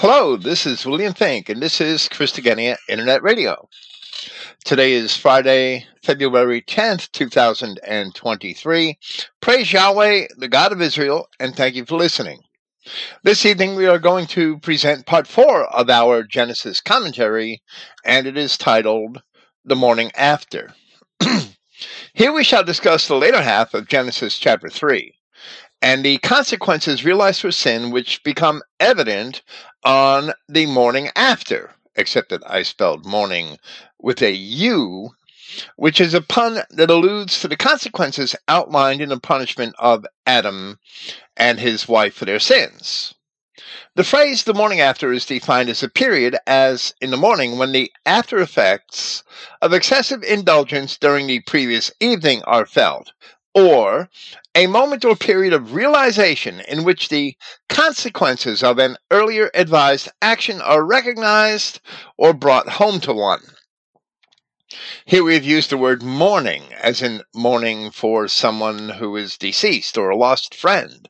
Hello, this is William Fink, and this is Christogenea Internet Radio. Today is Friday, February 10th, 2023. Praise Yahweh, the God of Israel, and thank you for listening. This evening we are going to present part 4 of our Genesis commentary, and it is titled The Morning After. Here we shall discuss the later half of Genesis chapter 3. And the consequences realized for sin which become evident on the morning after, except that I spelled morning with a U, which is a pun that alludes to the consequences outlined in the punishment of Adam and his wife for their sins. The phrase the morning after is defined as a period as in the morning when the after effects of excessive indulgence during the previous evening are felt, or a moment or period of realization in which the consequences of an earlier advised action are recognized or brought home to one. Here we have used the word mourning, as in mourning for someone who is deceased or a lost friend.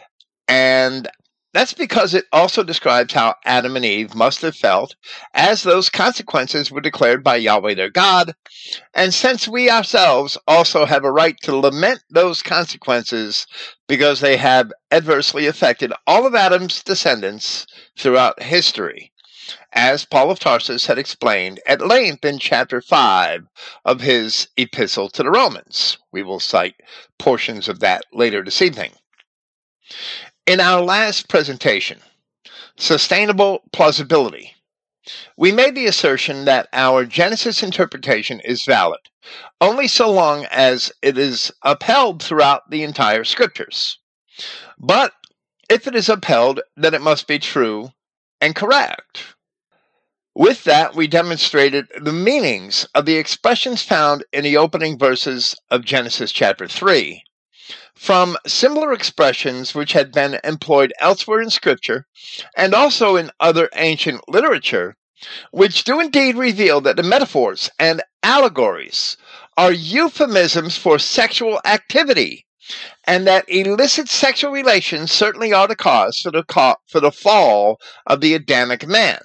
And that's because it also describes how Adam and Eve must have felt as those consequences were declared by Yahweh their God, and since we ourselves also have a right to lament those consequences because they have adversely affected all of Adam's descendants throughout history, as Paul of Tarsus had explained at length in chapter 5 of his epistle to the Romans. We will cite portions of that later this evening. In our last presentation, Sustainable Plausibility, we made the assertion that our Genesis interpretation is valid only so long as it is upheld throughout the entire Scriptures. But if it is upheld, then it must be true and correct. With that, we demonstrated the meanings of the expressions found in the opening verses of Genesis chapter 3, from similar expressions which had been employed elsewhere in Scripture and also in other ancient literature, which do indeed reveal that the metaphors and allegories are euphemisms for sexual activity, and that illicit sexual relations certainly are the cause for the fall of the Adamic man.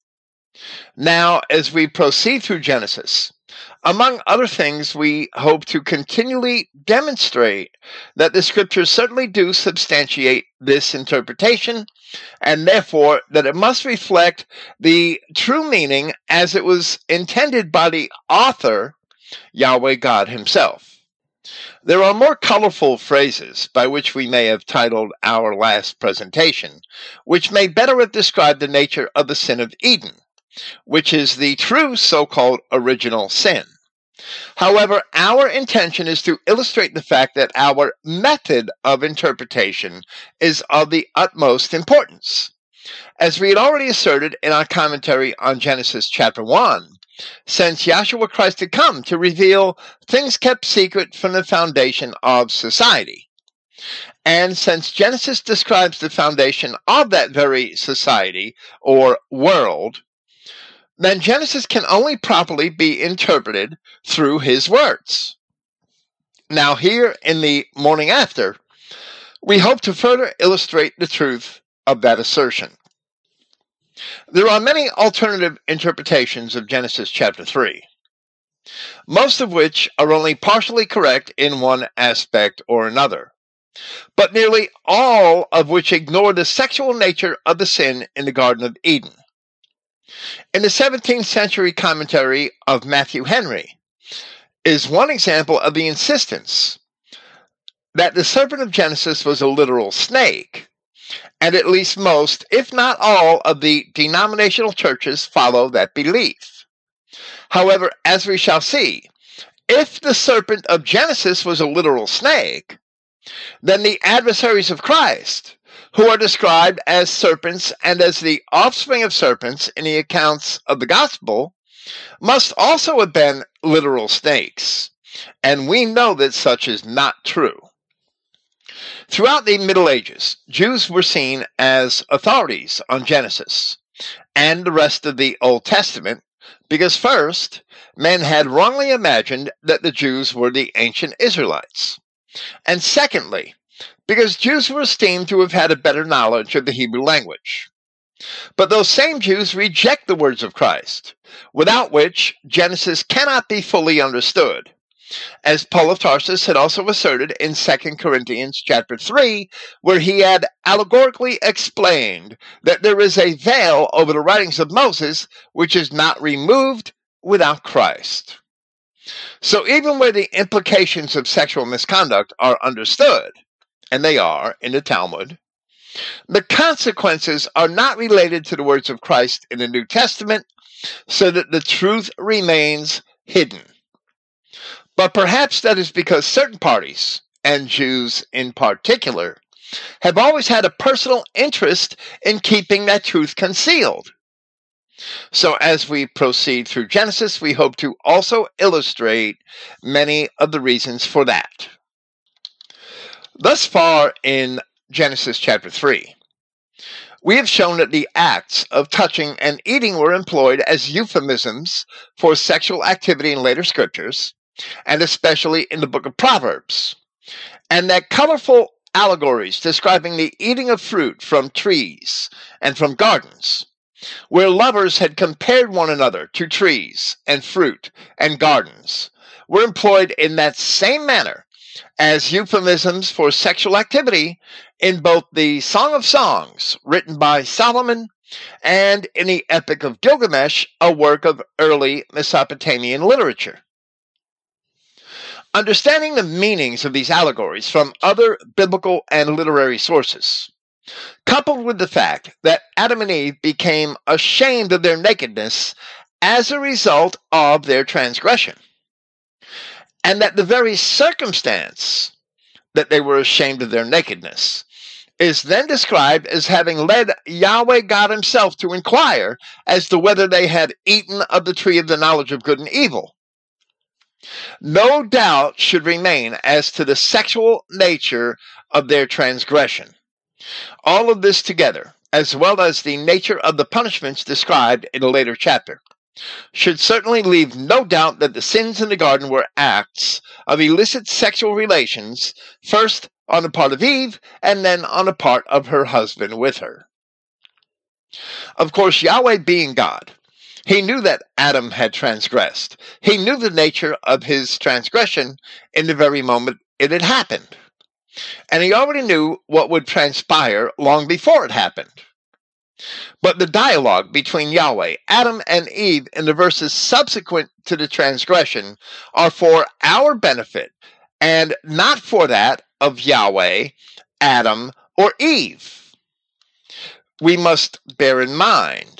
Now, as we proceed through Genesis, among other things, we hope to continually demonstrate that the Scriptures certainly do substantiate this interpretation, and therefore that it must reflect the true meaning as it was intended by the author, Yahweh God himself. There are more colorful phrases by which we may have titled our last presentation, which may better have described the nature of the sin of Eden, which is the true so-called original sin. However, our intention is to illustrate the fact that our method of interpretation is of the utmost importance. As we had already asserted in our commentary on Genesis chapter 1, since Yahshua Christ had come to reveal things kept secret from the foundation of society, and since Genesis describes the foundation of that very society or world, then Genesis can only properly be interpreted through his words. Now here in the morning after, we hope to further illustrate the truth of that assertion. There are many alternative interpretations of Genesis chapter 3, most of which are only partially correct in one aspect or another, but nearly all of which ignore the sexual nature of the sin in the Garden of Eden. In the 17th century commentary of Matthew Henry is one example of the insistence that the serpent of Genesis was a literal snake, and at least most, if not all, of the denominational churches follow that belief. However, as we shall see, if the serpent of Genesis was a literal snake, then the adversaries of Christ, who are described as serpents and as the offspring of serpents in the accounts of the gospel, must also have been literal snakes, and we know that such is not true. Throughout the Middle Ages, Jews were seen as authorities on Genesis and the rest of the Old Testament because first, men had wrongly imagined that the Jews were the ancient Israelites, and secondly, because Jews were esteemed to have had a better knowledge of the Hebrew language. But those same Jews reject the words of Christ, without which Genesis cannot be fully understood. As Paul of Tarsus had also asserted in 2 Corinthians chapter 3, where he had allegorically explained that there is a veil over the writings of Moses which is not removed without Christ. So even where the implications of sexual misconduct are understood, and they are in the Talmud, the consequences are not related to the words of Christ in the New Testament, so that the truth remains hidden. But perhaps that is because certain parties, and Jews in particular, have always had a personal interest in keeping that truth concealed. So as we proceed through Genesis, we hope to also illustrate many of the reasons for that. Thus far in Genesis chapter 3, we have shown that the acts of touching and eating were employed as euphemisms for sexual activity in later scriptures, and especially in the book of Proverbs, and that colorful allegories describing the eating of fruit from trees and from gardens, where lovers had compared one another to trees and fruit and gardens, were employed in that same manner as euphemisms for sexual activity in both the Song of Songs, written by Solomon, and in the Epic of Gilgamesh, a work of early Mesopotamian literature. Understanding the meanings of these allegories from other biblical and literary sources, coupled with the fact that Adam and Eve became ashamed of their nakedness as a result of their transgression, and that the very circumstance that they were ashamed of their nakedness is then described as having led Yahweh God himself to inquire as to whether they had eaten of the tree of the knowledge of good and evil. No doubt should remain as to the sexual nature of their transgression. All of this together, as well as the nature of the punishments described in a later chapter, should certainly leave no doubt that the sins in the garden were acts of illicit sexual relations, first on the part of Eve, and then on the part of her husband with her. Of course, Yahweh being God, he knew that Adam had transgressed. He knew the nature of his transgression in the very moment it had happened. And he already knew what would transpire long before it happened. But the dialogue between Yahweh, Adam, and Eve in the verses subsequent to the transgression are for our benefit and not for that of Yahweh, Adam, or Eve. We must bear in mind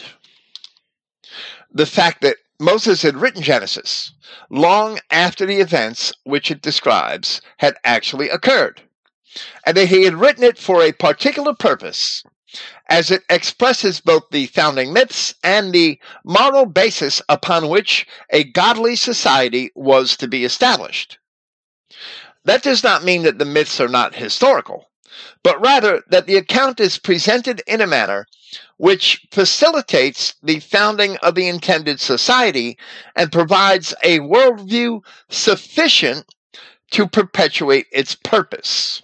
the fact that Moses had written Genesis long after the events which it describes had actually occurred, and that he had written it for a particular purpose, as it expresses both the founding myths and the moral basis upon which a godly society was to be established. That does not mean that the myths are not historical, but rather that the account is presented in a manner which facilitates the founding of the intended society and provides a worldview sufficient to perpetuate its purpose.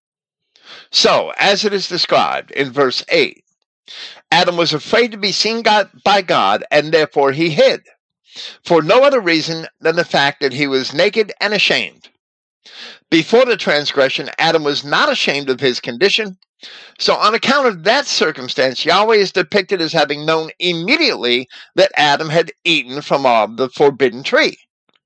So, as it is described in verse 8, Adam was afraid to be seen by God, and therefore he hid, for no other reason than the fact that he was naked and ashamed. Before the transgression, Adam was not ashamed of his condition, so on account of that circumstance, Yahweh is depicted as having known immediately that Adam had eaten from the forbidden tree.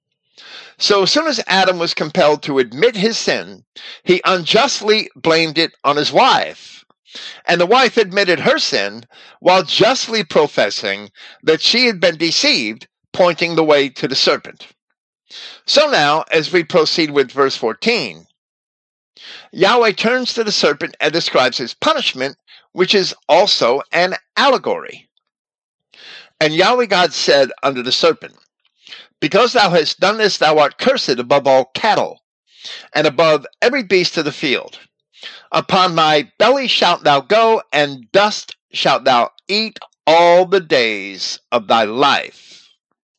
So as soon as Adam was compelled to admit his sin, he unjustly blamed it on his wife. And the wife admitted her sin while justly professing that she had been deceived, pointing the way to the serpent. So now, as we proceed with verse 14, Yahweh turns to the serpent and describes his punishment, which is also an allegory. And Yahweh God said unto the serpent, Because thou hast done this, thou art cursed above all cattle, and above every beast of the field. Upon thy belly shalt thou go, and dust shalt thou eat all the days of thy life.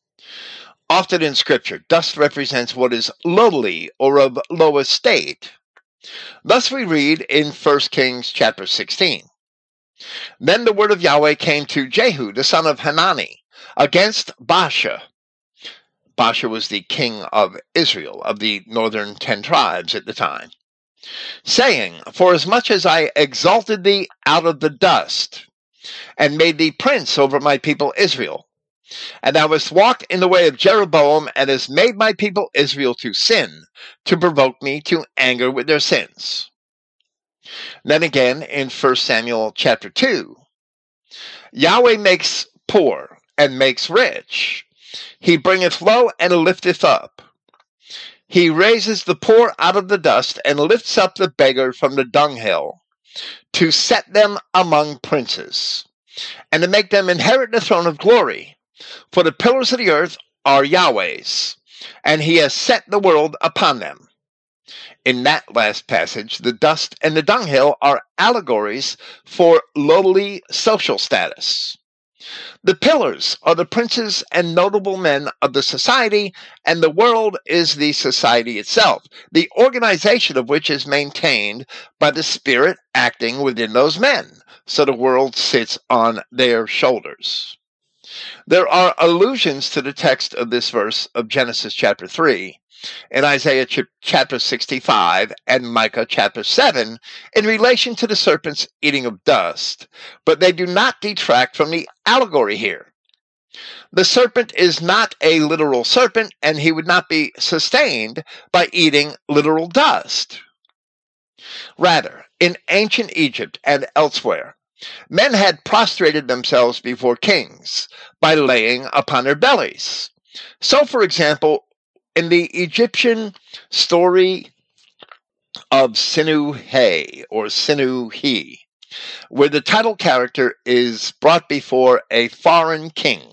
Often in Scripture, dust represents what is lowly or of low estate. Thus we read in 1 Kings chapter 16, Then the word of Yahweh came to Jehu, the son of Hanani, against Baasha. Baasha was the king of Israel, of the northern 10 tribes at the time, saying, "Forasmuch as I exalted thee out of the dust, and made thee prince over my people Israel, and thou hast walked in the way of Jeroboam, and hast made my people Israel to sin, to provoke me to anger with their sins." Then again in 1 Samuel chapter 2, Yahweh makes poor and makes rich. He bringeth low and lifteth up. He raises the poor out of the dust and lifts up the beggar from the dunghill, to set them among princes, and to make them inherit the throne of glory. For the pillars of the earth are Yahweh's, and he has set the world upon them. In that last passage, the dust and the dunghill are allegories for lowly social status. The pillars are the princes and notable men of the society, and the world is the society itself, the organization of which is maintained by the Spirit acting within those men, so the world sits on their shoulders. There are allusions to the text of this verse of Genesis chapter 3 in Isaiah chapter 65 and Micah chapter 7 in relation to the serpents eating of dust, but they do not detract from the allegory here. The serpent is not a literal serpent, and he would not be sustained by eating literal dust. Rather, in ancient Egypt and elsewhere, men had prostrated themselves before kings by laying upon their bellies. So, for example, in the Egyptian story of Sinuhe, or Sinuhe, where the title character is brought before a foreign king,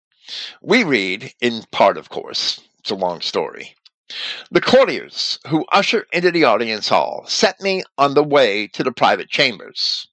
we read, in part of course, it's a long story, "The courtiers who usher into the audience hall set me on the way to the private chambers.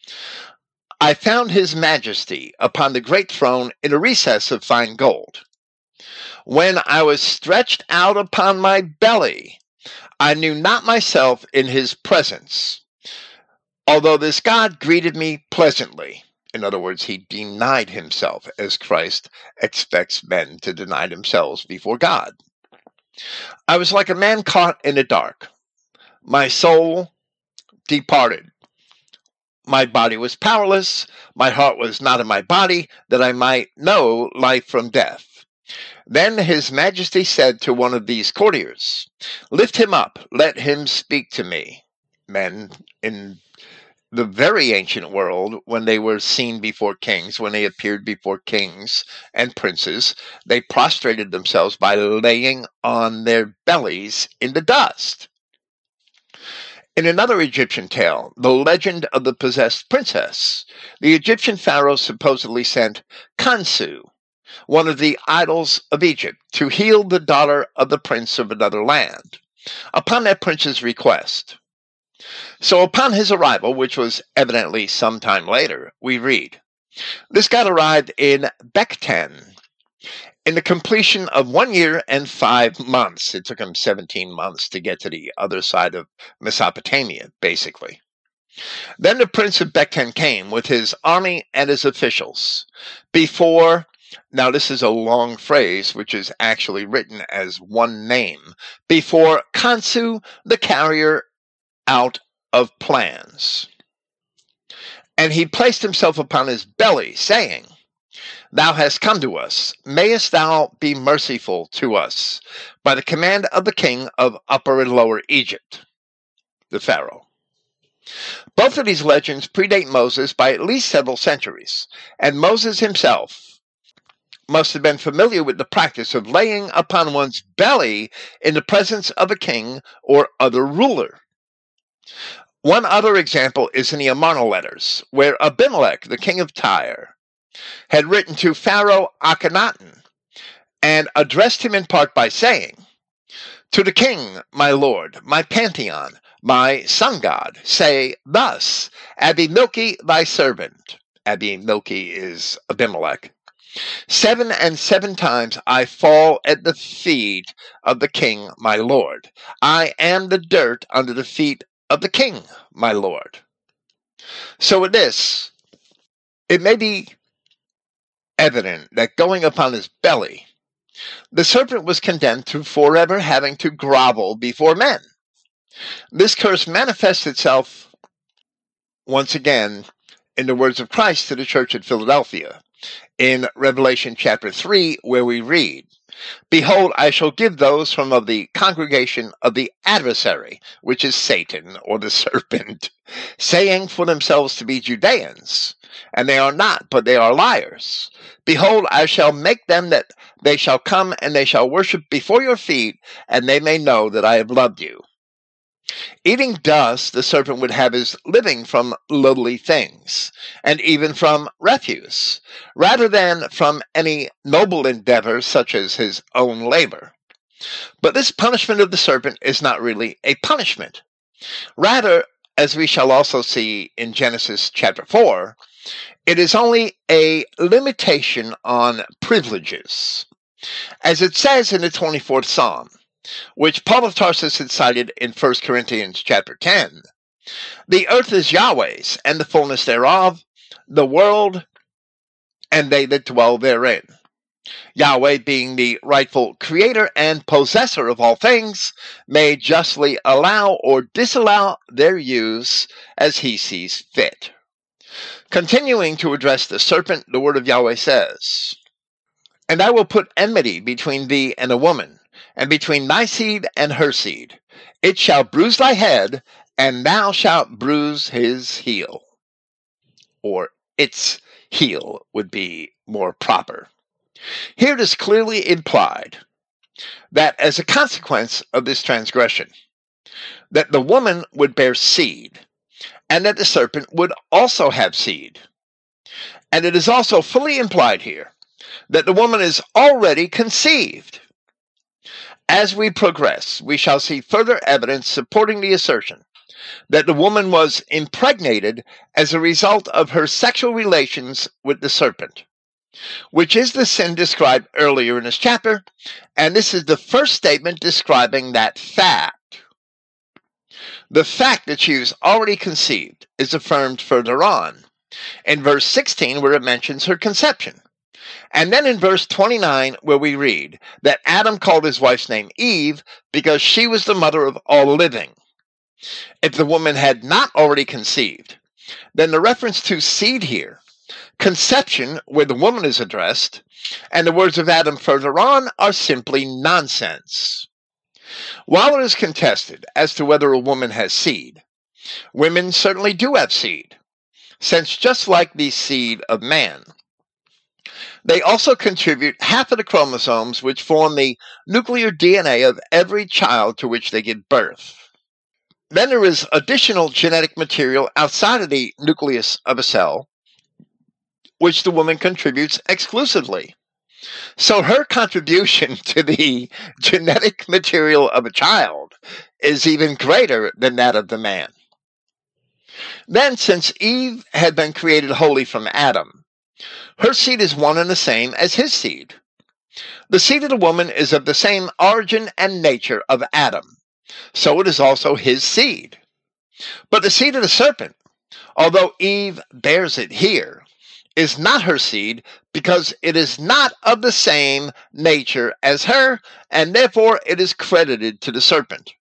I found his majesty upon the great throne in a recess of fine gold. When I was stretched out upon my belly, I knew not myself in his presence, although this God greeted me pleasantly." In other words, he denied himself, as Christ expects men to deny themselves before God. "I was like a man caught in the dark. My soul departed. My body was powerless. My heart was not in my body, that I might know life from death. Then his majesty said to one of these courtiers, 'Lift him up, let him speak to me.'" Men in the very ancient world, when they were seen before kings, when they appeared before kings and princes, they prostrated themselves by laying on their bellies in the dust. In another Egyptian tale, the legend of the possessed princess, the Egyptian pharaoh supposedly sent Khonsu, one of the idols of Egypt, to heal the daughter of the prince of another land, upon that prince's request. So upon his arrival, which was evidently some time later, we read, "This god arrived in Bekten in the completion of 1 year and 5 months." It took him 17 months to get to the other side of Mesopotamia, basically. "Then the prince of Bekten came with his army and his officials before," now this is a long phrase which is actually written as one name, "before Khonsu, the carrier out of plans. And he placed himself upon his belly, saying, 'Thou hast come to us. Mayest thou be merciful to us by the command of the king of Upper and Lower Egypt,' the Pharaoh." Both of these legends predate Moses by at least several centuries, and Moses himself must have been familiar with the practice of laying upon one's belly in the presence of a king or other ruler. One other example is in the Amarna letters, where Abimelech, the king of Tyre, had written to Pharaoh Akhenaten and addressed him in part by saying, "To the king, my lord, my pantheon, my sun god, say thus, Abimilki thy servant," Abimilki is Abimelech, "7 and 7 times I fall at the feet of the king, my lord. I am the dirt under the feet of the king, my lord." So with this, It may be evident that going upon his belly, the serpent was condemned to forever having to grovel before men. This curse manifests itself once again in the words of Christ to the church at Philadelphia in Revelation chapter 3, where we read, "Behold, I shall give those from of the congregation of the adversary," which is Satan or the serpent, "saying for themselves to be Judeans, and they are not, but they are liars. Behold, I shall make them that they shall come and they shall worship before your feet, and they may know that I have loved you." Eating dust, the serpent would have his living from lowly things, and even from refuse, rather than from any noble endeavor such as his own labor. But this punishment of the serpent is not really a punishment. Rather, as we shall also see in Genesis chapter 4, it is only a limitation on privileges. As it says in the 24th Psalm, which Paul of Tarsus had cited in 1 Corinthians chapter 10, "The earth is Yahweh's, and the fullness thereof, the world, and they that dwell therein." Yahweh, being the rightful creator and possessor of all things, may justly allow or disallow their use as he sees fit. Continuing to address the serpent, the word of Yahweh says, "And I will put enmity between thee and the woman, and between thy seed and her seed. It shall bruise thy head, and thou shalt bruise his heel." Or its heel would be more proper. Here it is clearly implied that as a consequence of this transgression, that the woman would bear seed, and that the serpent would also have seed. And it is also fully implied here that the woman is already conceived. As we progress, we shall see further evidence supporting the assertion that the woman was impregnated as a result of her sexual relations with the serpent, which is the sin described earlier in this chapter, and this is the first statement describing that fact. The fact that she was already conceived is affirmed further on, in verse 16, where it mentions her conception. And then in verse 29, where we read that Adam called his wife's name Eve because she was the mother of all living. If the woman had not already conceived, then the reference to seed here, conception where the woman is addressed, and the words of Adam further on are simply nonsense. While it is contested as to whether a woman has seed, women certainly do have seed, since just like the seed of man, they also contribute half of the chromosomes which form the nuclear DNA of every child to which they give birth. Then there is additional genetic material outside of the nucleus of a cell, which the woman contributes exclusively. So her contribution to the genetic material of a child is even greater than that of the man. Then, since Eve had been created wholly from Adam, her seed is one and the same as his seed. The seed of the woman is of the same origin and nature of Adam, so it is also his seed. But the seed of the serpent, although Eve bears it here, is not her seed because it is not of the same nature as her, and therefore it is credited to the serpent.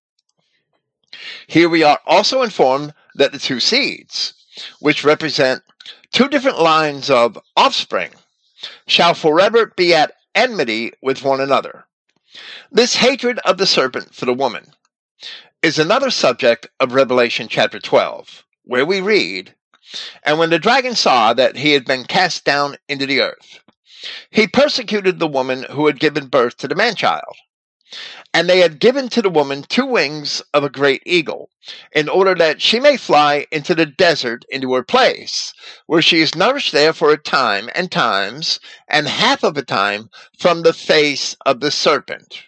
Here we are also informed that the two seeds, which represent two different lines of offspring, shall forever be at enmity with one another. This hatred of the serpent for the woman is another subject of Revelation chapter 12, where we read, "And when the dragon saw that he had been cast down into the earth, he persecuted the woman who had given birth to the man-child. And they had given to the woman 2 wings of a great eagle, in order that she may fly into the desert into her place, where she is nourished there for a time and times, and half of a time from the face of the serpent.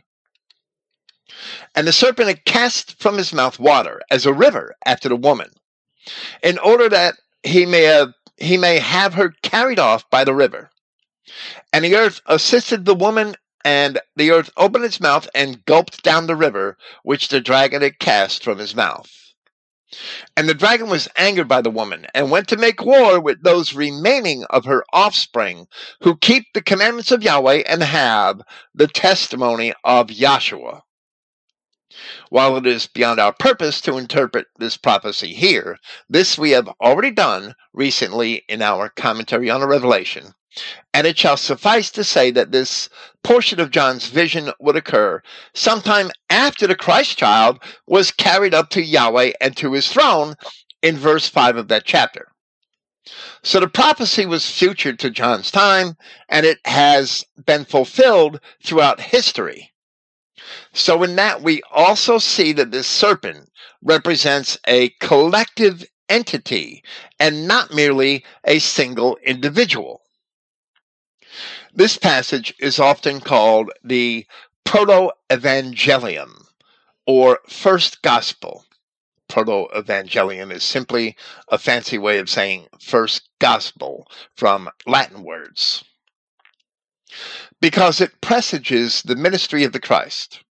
And the serpent had cast from his mouth water as a river after the woman, in order that he may have her carried off by the river. And the earth assisted the woman, and the earth opened its mouth and gulped down the river which the dragon had cast from his mouth." And the dragon was angered by the woman, and went to make war with those remaining of her offspring, who keep the commandments of Yahweh and have the testimony of Yahshua. While it is beyond our purpose to interpret this prophecy here, this we have already done recently in our commentary on the Revelation, and it shall suffice to say that this portion of John's vision would occur sometime after the Christ child was carried up to Yahweh and to his throne in verse 5 of that chapter. So the prophecy was future to John's time, and it has been fulfilled throughout history. So in that we also see that this serpent represents a collective entity and not merely a single individual. This passage is often called the Proto-Evangelium, or First Gospel. Proto-Evangelium is simply a fancy way of saying First Gospel from Latin words, because it presages the ministry of the Christ.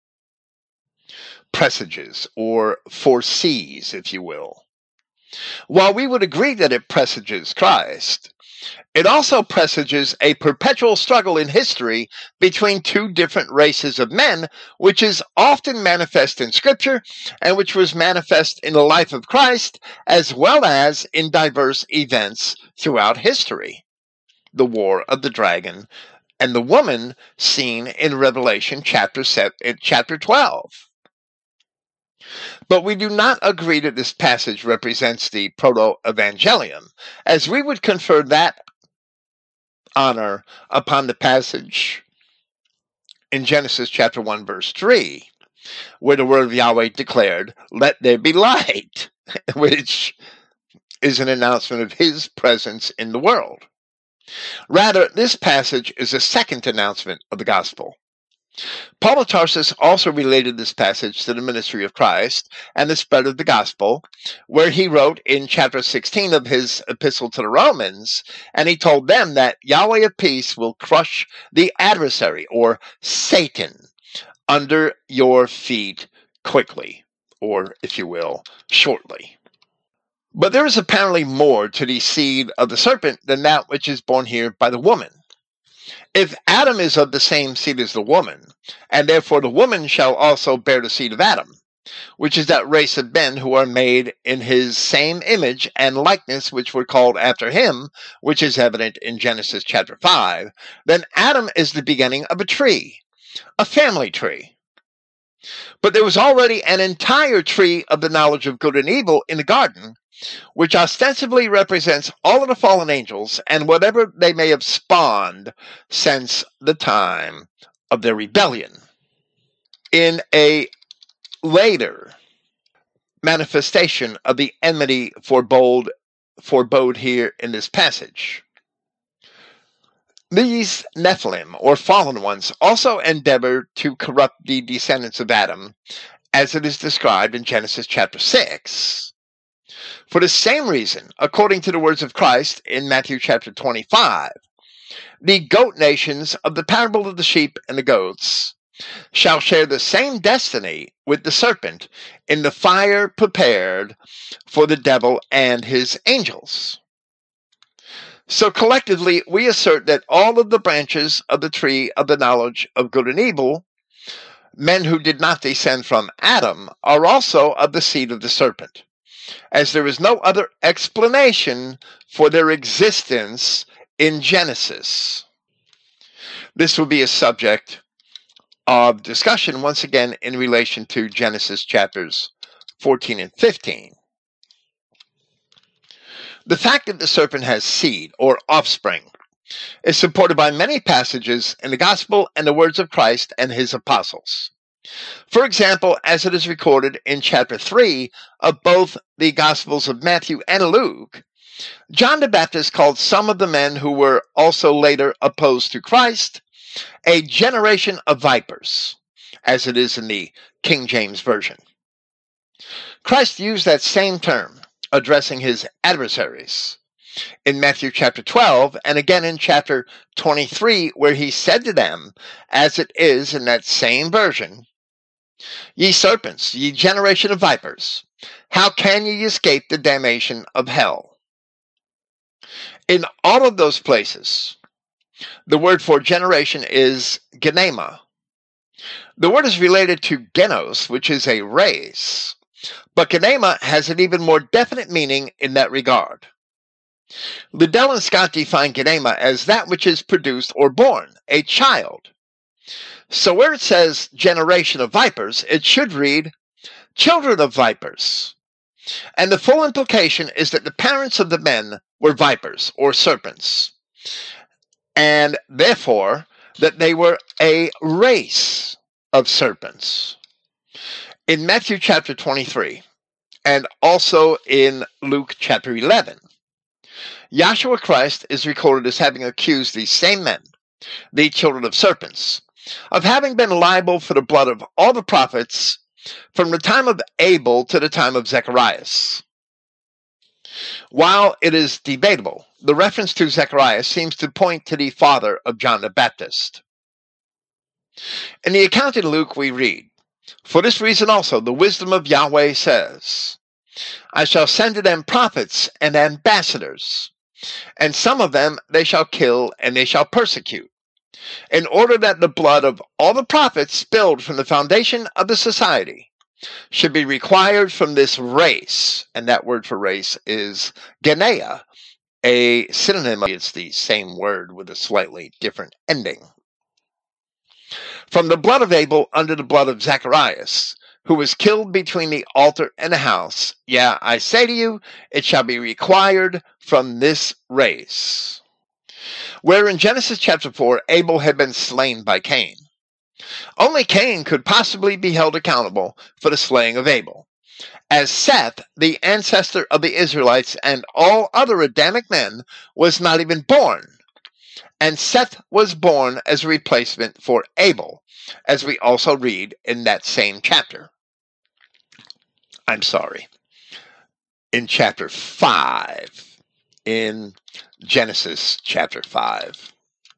Presages, or foresees, if you will. While we would agree that it presages Christ, it also presages a perpetual struggle in history between two different races of men, which is often manifest in Scripture, and which was manifest in the life of Christ, as well as in diverse events throughout history. The war of the dragon and the woman seen in Revelation chapter 12. But we do not agree that this passage represents the Proto-Evangelium, as we would confer that honor upon the passage in Genesis chapter 1 verse 3, where the word of Yahweh declared, "Let there be light," which is an announcement of his presence in the world. Rather, this passage is a second announcement of the gospel. Paul of Tarsus also related this passage to the ministry of Christ and the spread of the gospel, where he wrote in chapter 16 of his epistle to the Romans, and he told them that Yahweh of peace will crush the adversary, or Satan, under your feet quickly, or, if you will, shortly. But there is apparently more to the seed of the serpent than that which is born here by the woman. If Adam is of the same seed as the woman, and therefore the woman shall also bear the seed of Adam, which is that race of men who are made in his same image and likeness, which were called after him, which is evident in Genesis chapter 5, then Adam is the beginning of a tree, a family tree. But there was already an entire tree of the knowledge of good and evil in the garden, which ostensibly represents all of the fallen angels and whatever they may have spawned since the time of their rebellion. In a later manifestation of the enmity forebode here in this passage, these Nephilim, or fallen ones, also endeavor to corrupt the descendants of Adam, as it is described in Genesis chapter 6. For the same reason, according to the words of Christ in Matthew chapter 25, the goat nations of the parable of the sheep and the goats shall share the same destiny with the serpent in the fire prepared for the devil and his angels. So collectively, we assert that all of the branches of the tree of the knowledge of good and evil, men who did not descend from Adam, are also of the seed of the serpent, as there is no other explanation for their existence in Genesis. This will be a subject of discussion once again in relation to Genesis chapters 14 and 15. The fact that the serpent has seed, or offspring, is supported by many passages in the gospel and the words of Christ and his apostles. For example, as it is recorded in chapter 3 of both the Gospels of Matthew and Luke, John the Baptist called some of the men who were also later opposed to Christ a generation of vipers, as it is in the King James Version. Christ used that same term, addressing his adversaries, in Matthew chapter 12, and again in chapter 23, where he said to them, as it is in that same version, Ye serpents, ye generation of vipers, how can ye escape the damnation of hell? In all of those places, the word for generation is genema. The word is related to genos, which is a race, but genema has an even more definite meaning in that regard. Liddell and Scott define genema as that which is produced or born, a child. So where it says generation of vipers, it should read children of vipers. And the full implication is that the parents of the men were vipers or serpents, and therefore that they were a race of serpents. In Matthew chapter 23, and also in Luke chapter 11, Yahshua Christ is recorded as having accused these same men, the children of serpents, of having been liable for the blood of all the prophets from the time of Abel to the time of Zacharias. While it is debatable, the reference to Zacharias seems to point to the father of John the Baptist. In the account in Luke we read, "For this reason also the wisdom of Yahweh says, I shall send to them prophets and ambassadors, and some of them they shall kill and they shall persecute, in order that the blood of all the prophets spilled from the foundation of the society should be required from this race." And that word for race is genea, a synonym. It's the same word with a slightly different ending. "From the blood of Abel unto the blood of Zacharias, who was killed between the altar and the house. Yeah, I say to you, it shall be required from this race." Where in Genesis chapter 4, Abel had been slain by Cain. Only Cain could possibly be held accountable for the slaying of Abel, as Seth, the ancestor of the Israelites and all other Adamic men, was not even born. And Seth was born as a replacement for Abel, as we also read in that same chapter. In chapter 5, in Genesis chapter 5.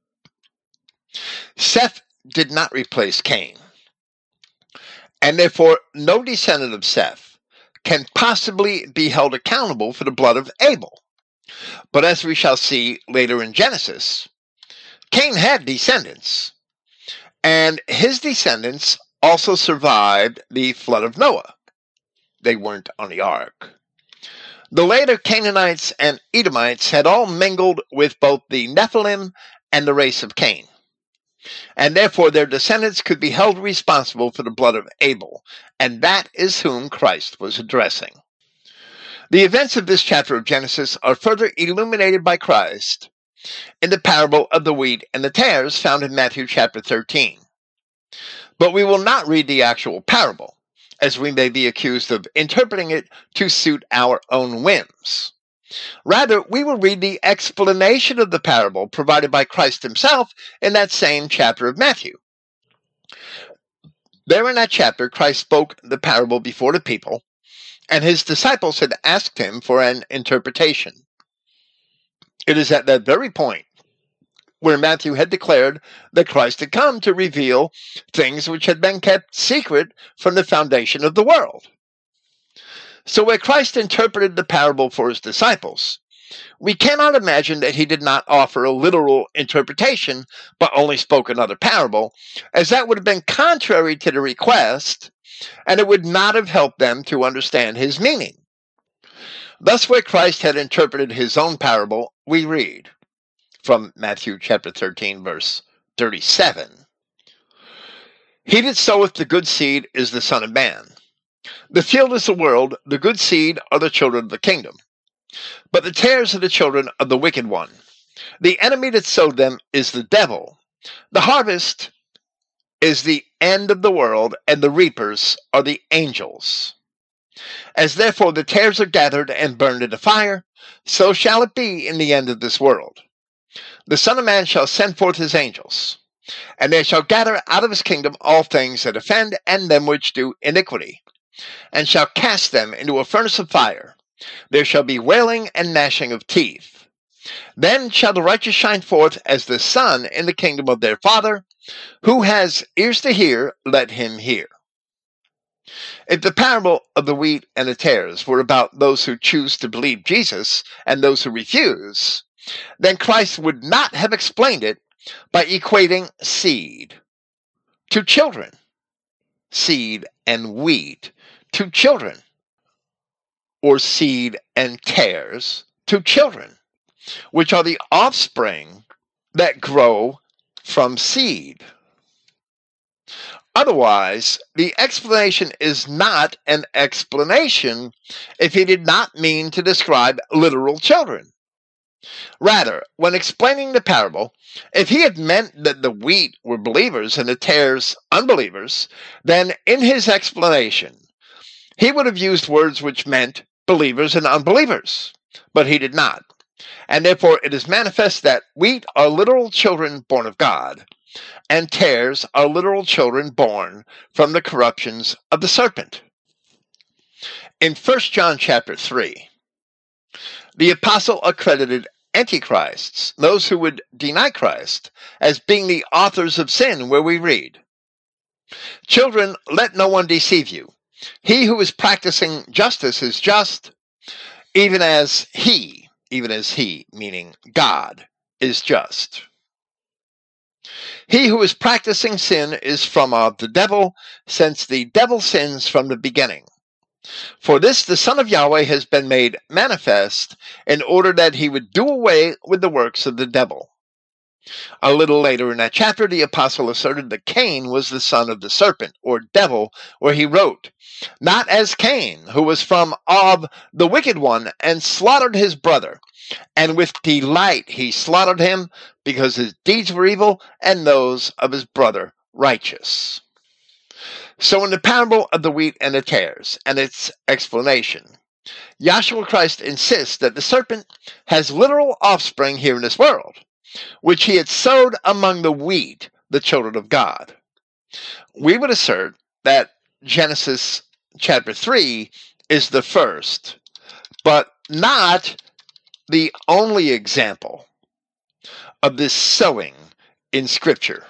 Seth did not replace Cain, and therefore no descendant of Seth can possibly be held accountable for the blood of Abel. But as we shall see later in Genesis, Cain had descendants, and his descendants also survived the flood of Noah. They weren't on the ark. The later Canaanites and Edomites had all mingled with both the Nephilim and the race of Cain, and therefore their descendants could be held responsible for the blood of Abel, and that is whom Christ was addressing. The events of this chapter of Genesis are further illuminated by Christ in the parable of the wheat and the tares found in Matthew chapter 13. But we will not read the actual parable, as we may be accused of interpreting it to suit our own whims. Rather, we will read the explanation of the parable provided by Christ himself in that same chapter of Matthew. There in that chapter, Christ spoke the parable before the people, and his disciples had asked him for an interpretation. It is at that very point where Matthew had declared that Christ had come to reveal things which had been kept secret from the foundation of the world. So where Christ interpreted the parable for his disciples, we cannot imagine that he did not offer a literal interpretation, but only spoke another parable, as that would have been contrary to the request, and it would not have helped them to understand his meaning. Thus, where Christ had interpreted his own parable, we read from Matthew chapter 13, verse 37. "He that soweth the good seed is the Son of Man. The field is the world, the good seed are the children of the kingdom. But the tares are the children of the wicked one. The enemy that sowed them is the devil. The harvest is the end of the world, and the reapers are the angels. As therefore the tares are gathered and burned in the fire, so shall it be in the end of this world. The Son of Man shall send forth his angels, and they shall gather out of his kingdom all things that offend and them which do iniquity, and shall cast them into a furnace of fire. There shall be wailing and gnashing of teeth. Then shall the righteous shine forth as the sun in the kingdom of their Father. Who has ears to hear, let him hear." If the parable of the wheat and the tares were about those who choose to believe Jesus and those who refuse, then Christ would not have explained it by equating seed to children, seed and wheat to children, or seed and tares to children, which are the offspring that grow from seed. Otherwise, the explanation is not an explanation if he did not mean to describe literal children. Rather, when explaining the parable, if he had meant that the wheat were believers and the tares unbelievers, then in his explanation, he would have used words which meant believers and unbelievers, but he did not. And therefore it is manifest that wheat are literal children born of God, and tares are literal children born from the corruptions of the serpent. In 1 John chapter 3, the apostle accredited antichrists, those who would deny Christ, as being the authors of sin, where we read, "Children, let no one deceive you. He who is practicing justice is just, even as he, meaning God, is just. He who is practicing sin is from of the devil, since the devil sins from the beginning. For this the Son of Yahweh has been made manifest, in order that he would do away with the works of the devil." A little later in that chapter, the apostle asserted that Cain was the son of the serpent, or devil, where he wrote, "Not as Cain, who was from of the wicked one, and slaughtered his brother. And with delight he slaughtered him, because his deeds were evil, and those of his brother righteous." So in the parable of the wheat and the tares, and its explanation, Yahshua Christ insists that the serpent has literal offspring here in this world, which he had sowed among the wheat, the children of God. We would assert that Genesis chapter 3 is the first, but not the only example of this sowing in Scripture.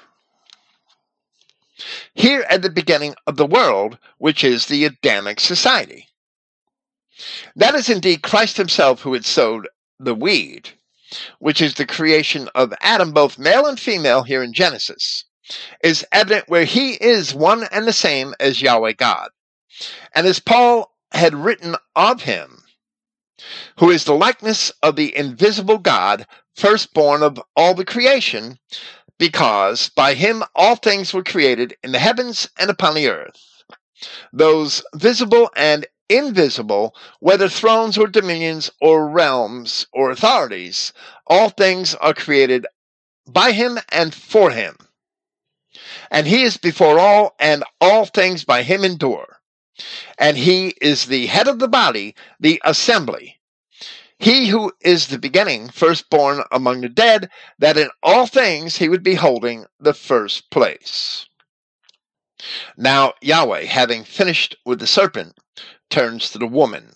Here at the beginning of the world, which is the Adamic society. That is indeed Christ himself who had sowed the weed, which is the creation of Adam, both male and female here in Genesis, is evident where he is one and the same as Yahweh God. And as Paul had written of him, who is the likeness of the invisible God, firstborn of all the creation, because by him all things were created in the heavens and upon the earth, those visible and invisible, whether thrones or dominions or realms or authorities, all things are created by him and for him. And he is before all, and all things by him endure. And he is the head of the body, the assembly. He who is the beginning, firstborn among the dead, that in all things he would be holding the first place. Now Yahweh, having finished with the serpent, turns to the woman.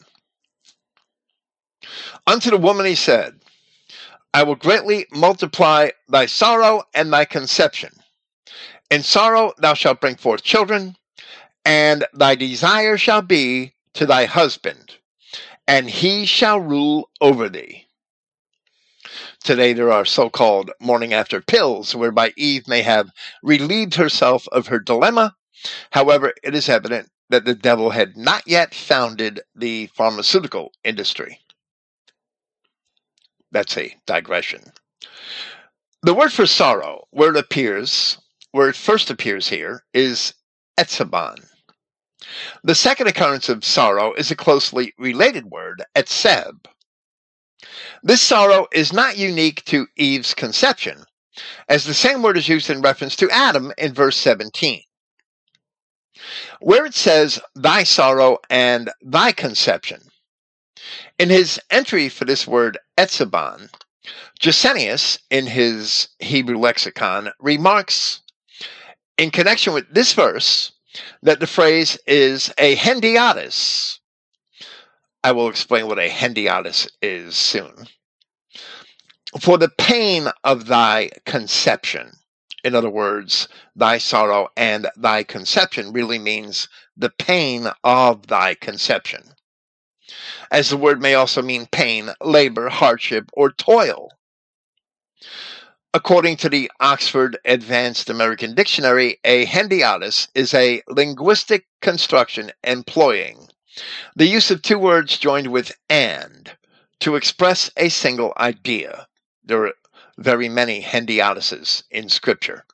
Unto the woman he said, "I will greatly multiply thy sorrow and thy conception. In sorrow thou shalt bring forth children, and thy desire shall be to thy husband, and he shall rule over thee." Today there are so-called morning after pills, whereby Eve may have relieved herself of her dilemma. However, it is evident that the devil had not yet founded the pharmaceutical industry. That's a digression. The word for sorrow, where it first appears here, is etzebon. The second occurrence of sorrow is a closely related word, etzeb. This sorrow is not unique to Eve's conception, as the same word is used in reference to Adam in verse 17. Where it says, "thy sorrow and thy conception," in his entry for this word etzebon, Gesenius, in his Hebrew lexicon, remarks, in connection with this verse, that the phrase is a hendiadys. I will explain what a hendiadys is soon. "For the pain of thy conception," In other words, thy sorrow and thy conception really means the pain of thy conception, as the word may also mean pain, labor, hardship, or toil. According to the Oxford Advanced American Dictionary, a hendiadys is a linguistic construction employing the use of two words joined with and to express a single idea. There are very many hendiadyses in Scripture.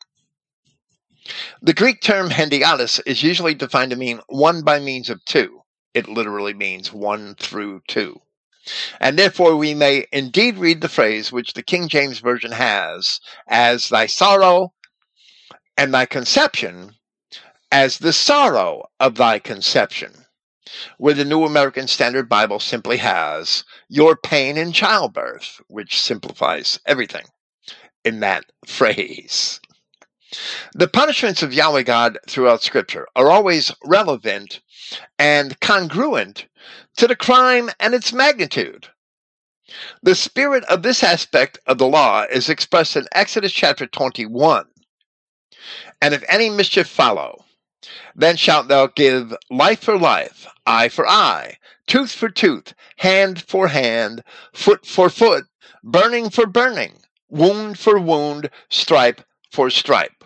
The Greek term hendiadys is usually defined to mean one by means of two. It literally means one through two. And therefore we may indeed read the phrase which the King James Version has as thy sorrow and thy conception as the sorrow of thy conception, where the New American Standard Bible simply has your pain in childbirth, which simplifies everything in that phrase. The punishments of Yahweh God throughout Scripture are always relevant and congruent to the crime and its magnitude. The spirit of this aspect of the law is expressed in Exodus chapter 21. And if any mischief follow, then shalt thou give life for life, eye for eye, tooth for tooth, hand for hand, foot for foot, burning for burning, wound for wound, stripe for stripe.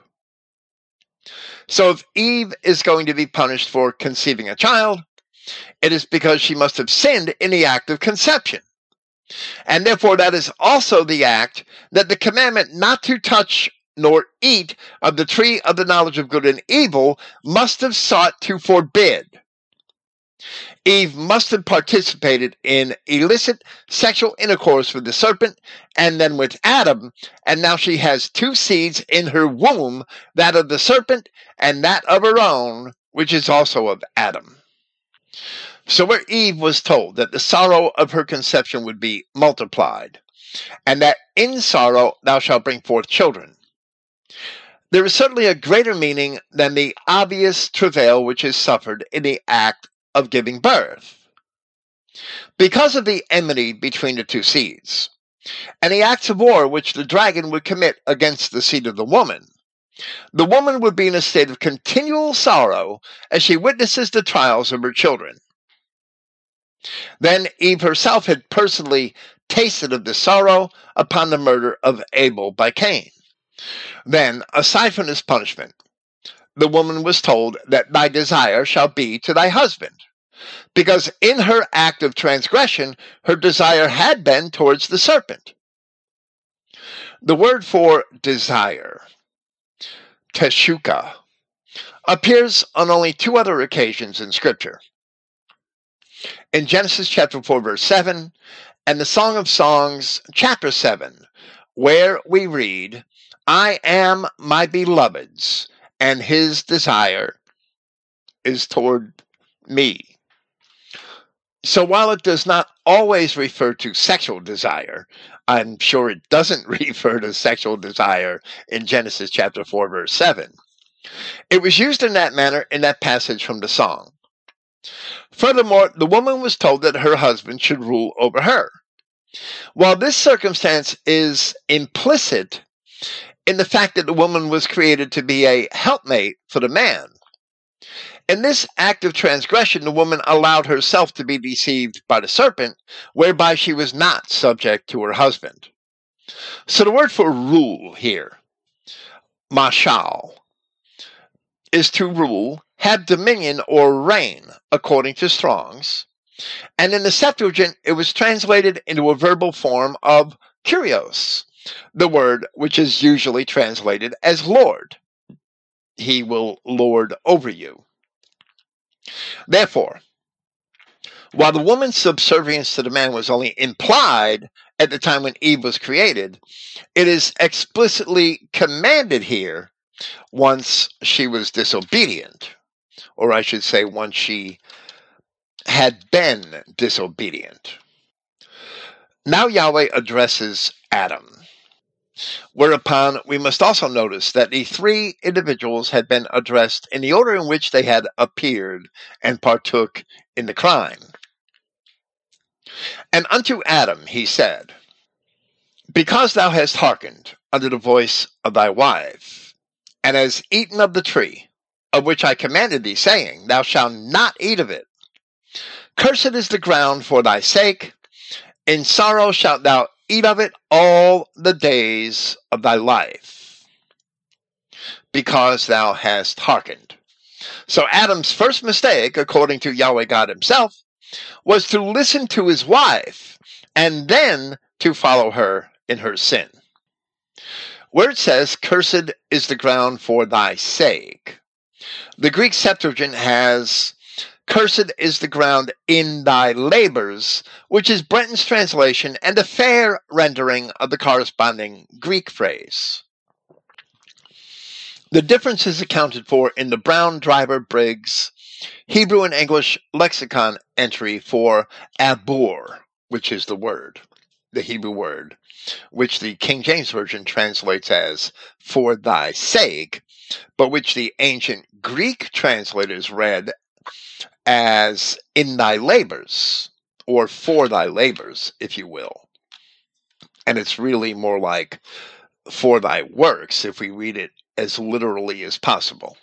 So if Eve is going to be punished for conceiving a child, it is because she must have sinned in the act of conception. And therefore that is also the act that the commandment not to touch nor eat of the tree of the knowledge of good and evil must have sought to forbid. Eve must have participated in illicit sexual intercourse with the serpent and then with Adam, and now she has two seeds in her womb, that of the serpent and that of her own, which is also of Adam. So where Eve was told that the sorrow of her conception would be multiplied, and that in sorrow thou shalt bring forth children, there is certainly a greater meaning than the obvious travail which is suffered in the act of giving birth. Because of the enmity between the two seeds, and the acts of war which the dragon would commit against the seed of the woman would be in a state of continual sorrow as she witnesses the trials of her children. Then Eve herself had personally tasted of the sorrow upon the murder of Abel by Cain. Then, aside from this punishment, the woman was told that thy desire shall be to thy husband, because in her act of transgression, her desire had been towards the serpent. The word for desire, teshuka, appears on only two other occasions in Scripture. In Genesis chapter 4, verse 7, and the Song of Songs, chapter 7, where we read, I am my beloved's, and his desire is toward me. So while it does not always refer to sexual desire, I'm sure it doesn't refer to sexual desire in Genesis chapter 4, verse 7. It was used in that manner in that passage from the song. Furthermore, the woman was told that her husband should rule over her. While this circumstance is implicit in the fact that the woman was created to be a helpmate for the man, in this act of transgression, the woman allowed herself to be deceived by the serpent, whereby she was not subject to her husband. So the word for rule here, mashal, is to rule, have dominion, or reign, according to Strong's. And in the Septuagint, it was translated into a verbal form of kurios, the word which is usually translated as Lord. He will lord over you. Therefore, while the woman's subservience to the man was only implied at the time when Eve was created, it is explicitly commanded here once she was disobedient, or I should say once she had been disobedient. Now Yahweh addresses Adam, whereupon we must also notice that the three individuals had been addressed in the order in which they had appeared and partook in the crime. And unto Adam he said, because thou hast hearkened unto the voice of thy wife, and has eaten of the tree, of which I commanded thee, saying, Thou shalt not eat of it. Cursed is the ground for thy sake. In sorrow shalt thou eat of it all the days of thy life, because thou hast hearkened. So Adam's first mistake, according to Yahweh God himself, was to listen to his wife and then to follow her in her sin. Where it says, Cursed is the ground for thy sake, the Greek Septuagint has, Cursed is the ground in thy labors, which is Brenton's translation and a fair rendering of the corresponding Greek phrase. The difference is accounted for in the Brown Driver Briggs Hebrew and English lexicon entry for abhor, which is the Hebrew word, which the King James Version translates as for thy sake, but which the ancient Greek translators read as in thy labors, or for thy labors, if you will. And it's really more like for thy works, if we read it as literally as possible.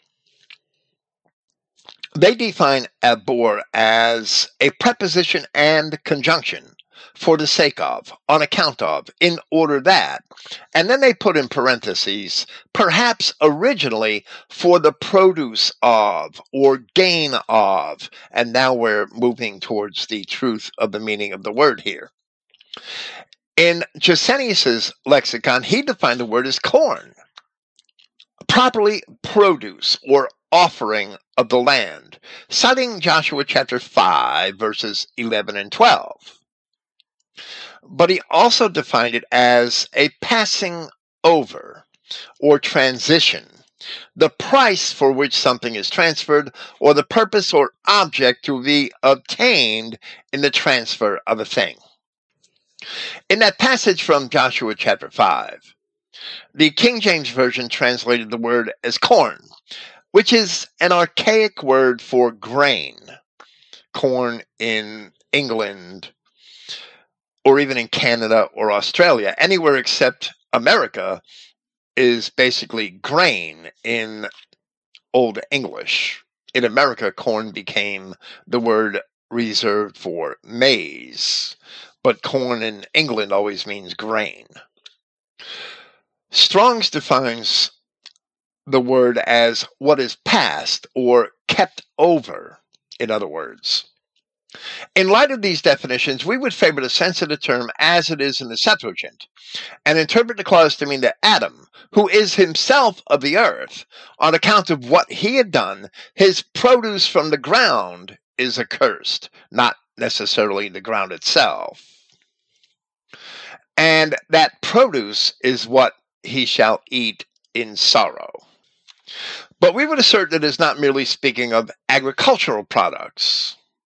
They define abhor as a preposition and conjunction, for the sake of, on account of, in order that, and then they put in parentheses, perhaps originally for the produce of, or gain of, and now we're moving towards the truth of the meaning of the word here. In Gesenius's lexicon, he defined the word as corn, properly produce, or offering of the land, citing Joshua chapter 5, verses 11 and 12. But he also defined it as a passing over or transition, the price for which something is transferred, or the purpose or object to be obtained in the transfer of a thing. In that passage from Joshua chapter 5, the King James Version translated the word as corn, which is an archaic word for grain. Corn in England, or even in Canada or Australia, anywhere except America, is basically grain in Old English. In America, corn became the word reserved for maize, but corn in England always means grain. Strong's defines the word as what is past or kept over, in other words. In light of these definitions, we would favor the sense of the term as it is in the Septuagint, and interpret the clause to mean that Adam, who is himself of the earth, on account of what he had done, his produce from the ground is accursed, not necessarily the ground itself. And that produce is what he shall eat in sorrow. But we would assert that it is not merely speaking of agricultural products,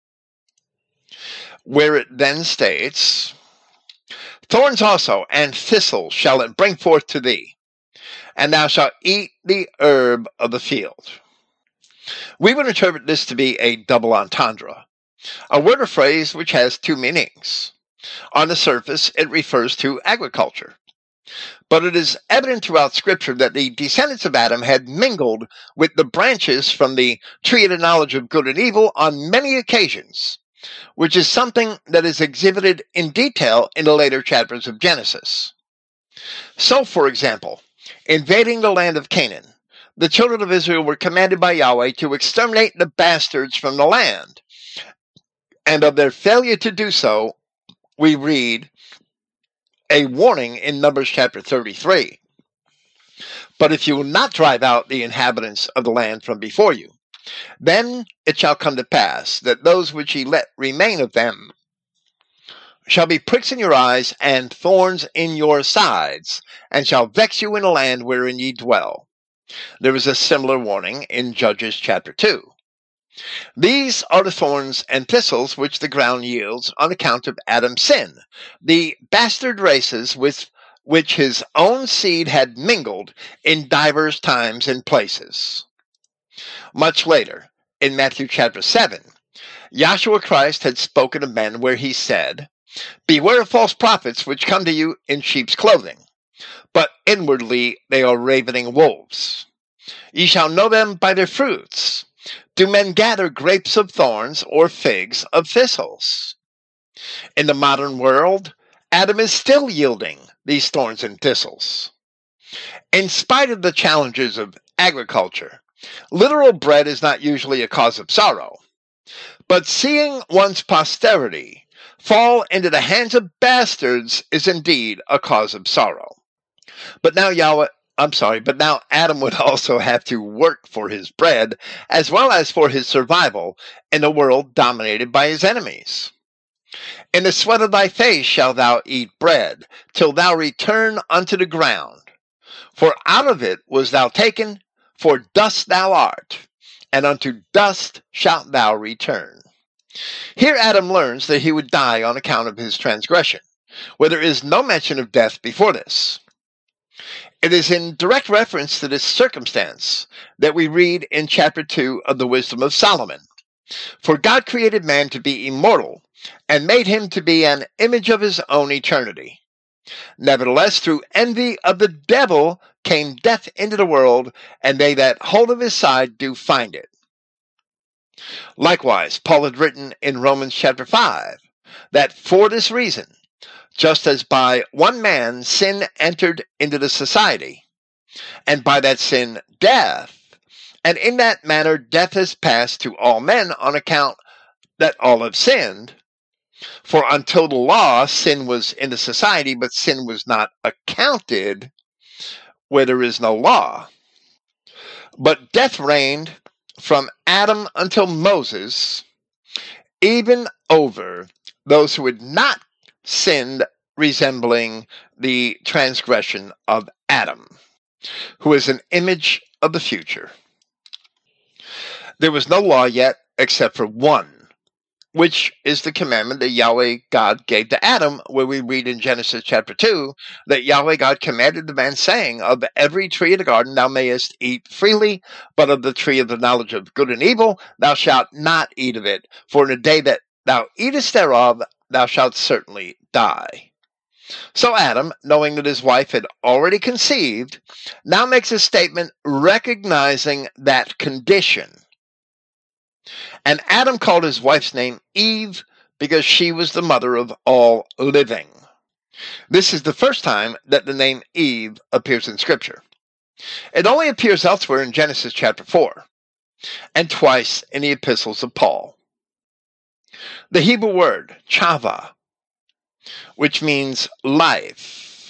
where it then states, Thorns also and thistles shall it bring forth to thee, and thou shalt eat the herb of the field. We would interpret this to be a double entendre, a word or phrase which has two meanings. On the surface, it refers to agriculture, but it is evident throughout Scripture that the descendants of Adam had mingled with the branches from the tree of the knowledge of good and evil on many occasions, which is something that is exhibited in detail in the later chapters of Genesis. So, for example, invading the land of Canaan, the children of Israel were commanded by Yahweh to exterminate the bastards from the land, and of their failure to do so, we read a warning in Numbers chapter 33. But if you will not drive out the inhabitants of the land from before you, then it shall come to pass that those which ye let remain of them shall be pricks in your eyes and thorns in your sides, and shall vex you in the land wherein ye dwell. There is a similar warning in Judges chapter 2. These are the thorns and thistles which the ground yields on account of Adam's sin, the bastard races with which his own seed had mingled in divers times and places. Much later, in Matthew chapter 7, Yahshua Christ had spoken of men where he said, Beware of false prophets which come to you in sheep's clothing, but inwardly they are ravening wolves. Ye shall know them by their fruits. Do men gather grapes of thorns or figs of thistles? In the modern world, Adam is still yielding these thorns and thistles. In spite of the challenges of agriculture, literal bread is not usually a cause of sorrow. But seeing one's posterity fall into the hands of bastards is indeed a cause of sorrow. But now Adam would also have to work for his bread as well as for his survival in a world dominated by his enemies. In the sweat of thy face shalt thou eat bread, till thou return unto the ground. For out of it was thou taken, for dust thou art, and unto dust shalt thou return. Here Adam learns that he would die on account of his transgression, where there is no mention of death before this. It is in direct reference to this circumstance that we read in chapter 2 of the Wisdom of Solomon. For God created man to be immortal, and made him to be an image of his own eternity. Nevertheless, through envy of the devil came death into the world, and they that hold of his side do find it. Likewise, Paul had written in Romans chapter 5, that for this reason, just as by one man sin entered into the society, and by that sin death, and in that manner death has passed to all men on account that all have sinned. For until the law, sin was in the society, but sin was not accounted where there is no law. But death reigned from Adam until Moses, even over those who had not sinned, resembling the transgression of Adam, who is an image of the future. There was no law yet except for one, which is the commandment that Yahweh God gave to Adam, where we read in Genesis chapter 2, that Yahweh God commanded the man, saying, Of every tree of the garden thou mayest eat freely, but of the tree of the knowledge of good and evil thou shalt not eat of it, for in the day that thou eatest thereof thou shalt certainly die. So Adam, knowing that his wife had already conceived, now makes a statement recognizing that condition. And Adam called his wife's name Eve because she was the mother of all living. This is the first time that the name Eve appears in Scripture. It only appears elsewhere in Genesis chapter 4, and twice in the epistles of Paul. The Hebrew word, chava, which means life,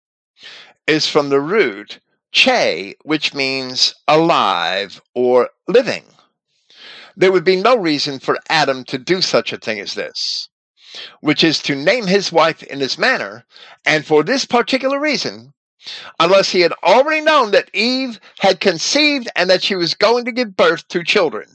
is from the root che, which means alive or living. There would be no reason for Adam to do such a thing as this, which is to name his wife in this manner, and for this particular reason, unless he had already known that Eve had conceived and that she was going to give birth to children.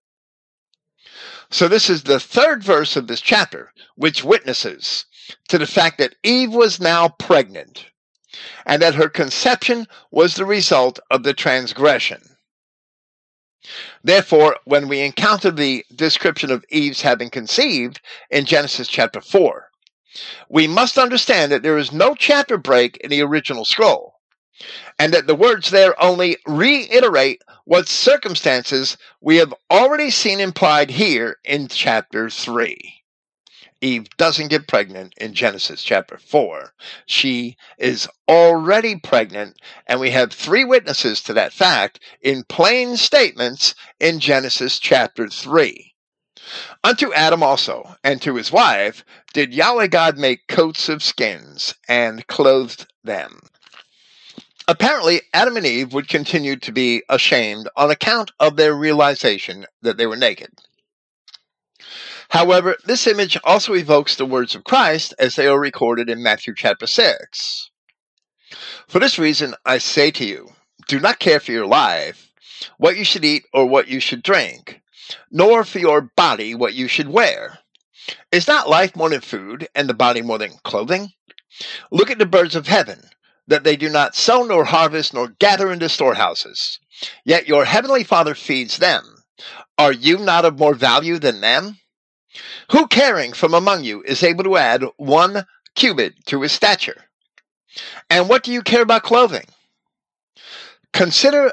So this is the third verse of this chapter, which witnesses to the fact that Eve was now pregnant, and that her conception was the result of the transgression. Therefore, when we encounter the description of Eve's having conceived in Genesis chapter 4, we must understand that there is no chapter break in the original scroll, and that the words there only reiterate what circumstances we have already seen implied here in chapter 3. Eve doesn't get pregnant in Genesis chapter 4. She is already pregnant, and we have 3 witnesses to that fact in plain statements in Genesis chapter 3. Unto Adam also, and to his wife, did Yahweh God make coats of skins, and clothed them. Apparently, Adam and Eve would continue to be ashamed on account of their realization that they were naked. However, this image also evokes the words of Christ as they are recorded in Matthew chapter 6. For this reason, I say to you, do not care for your life, what you should eat or what you should drink, nor for your body what you should wear. Is not life more than food, and the body more than clothing? Look at the birds of heaven, that they do not sow nor harvest nor gather into storehouses, yet your heavenly Father feeds them. Are you not of more value than them? Who caring from among you is able to add 1 cubit to his stature? And what do you care about clothing? Consider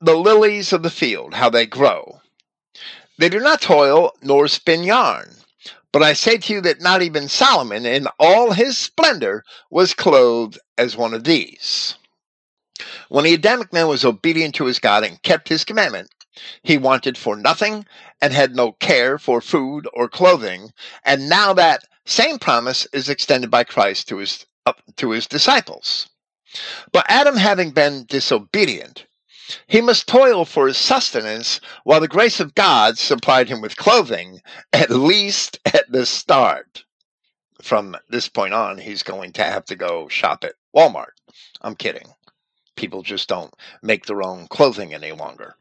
the lilies of the field, how they grow. They do not toil nor spin yarn. But I say to you that not even Solomon in all his splendor was clothed as one of these. When the Adamic man was obedient to his God and kept his commandment, he wanted for nothing and had no care for food or clothing. And now that same promise is extended by Christ to his disciples. But Adam, having been disobedient, he must toil for his sustenance, while the grace of God supplied him with clothing, at least at the start. From this point on, he's going to have to go shop at Walmart. I'm kidding. People just don't make their own clothing any longer.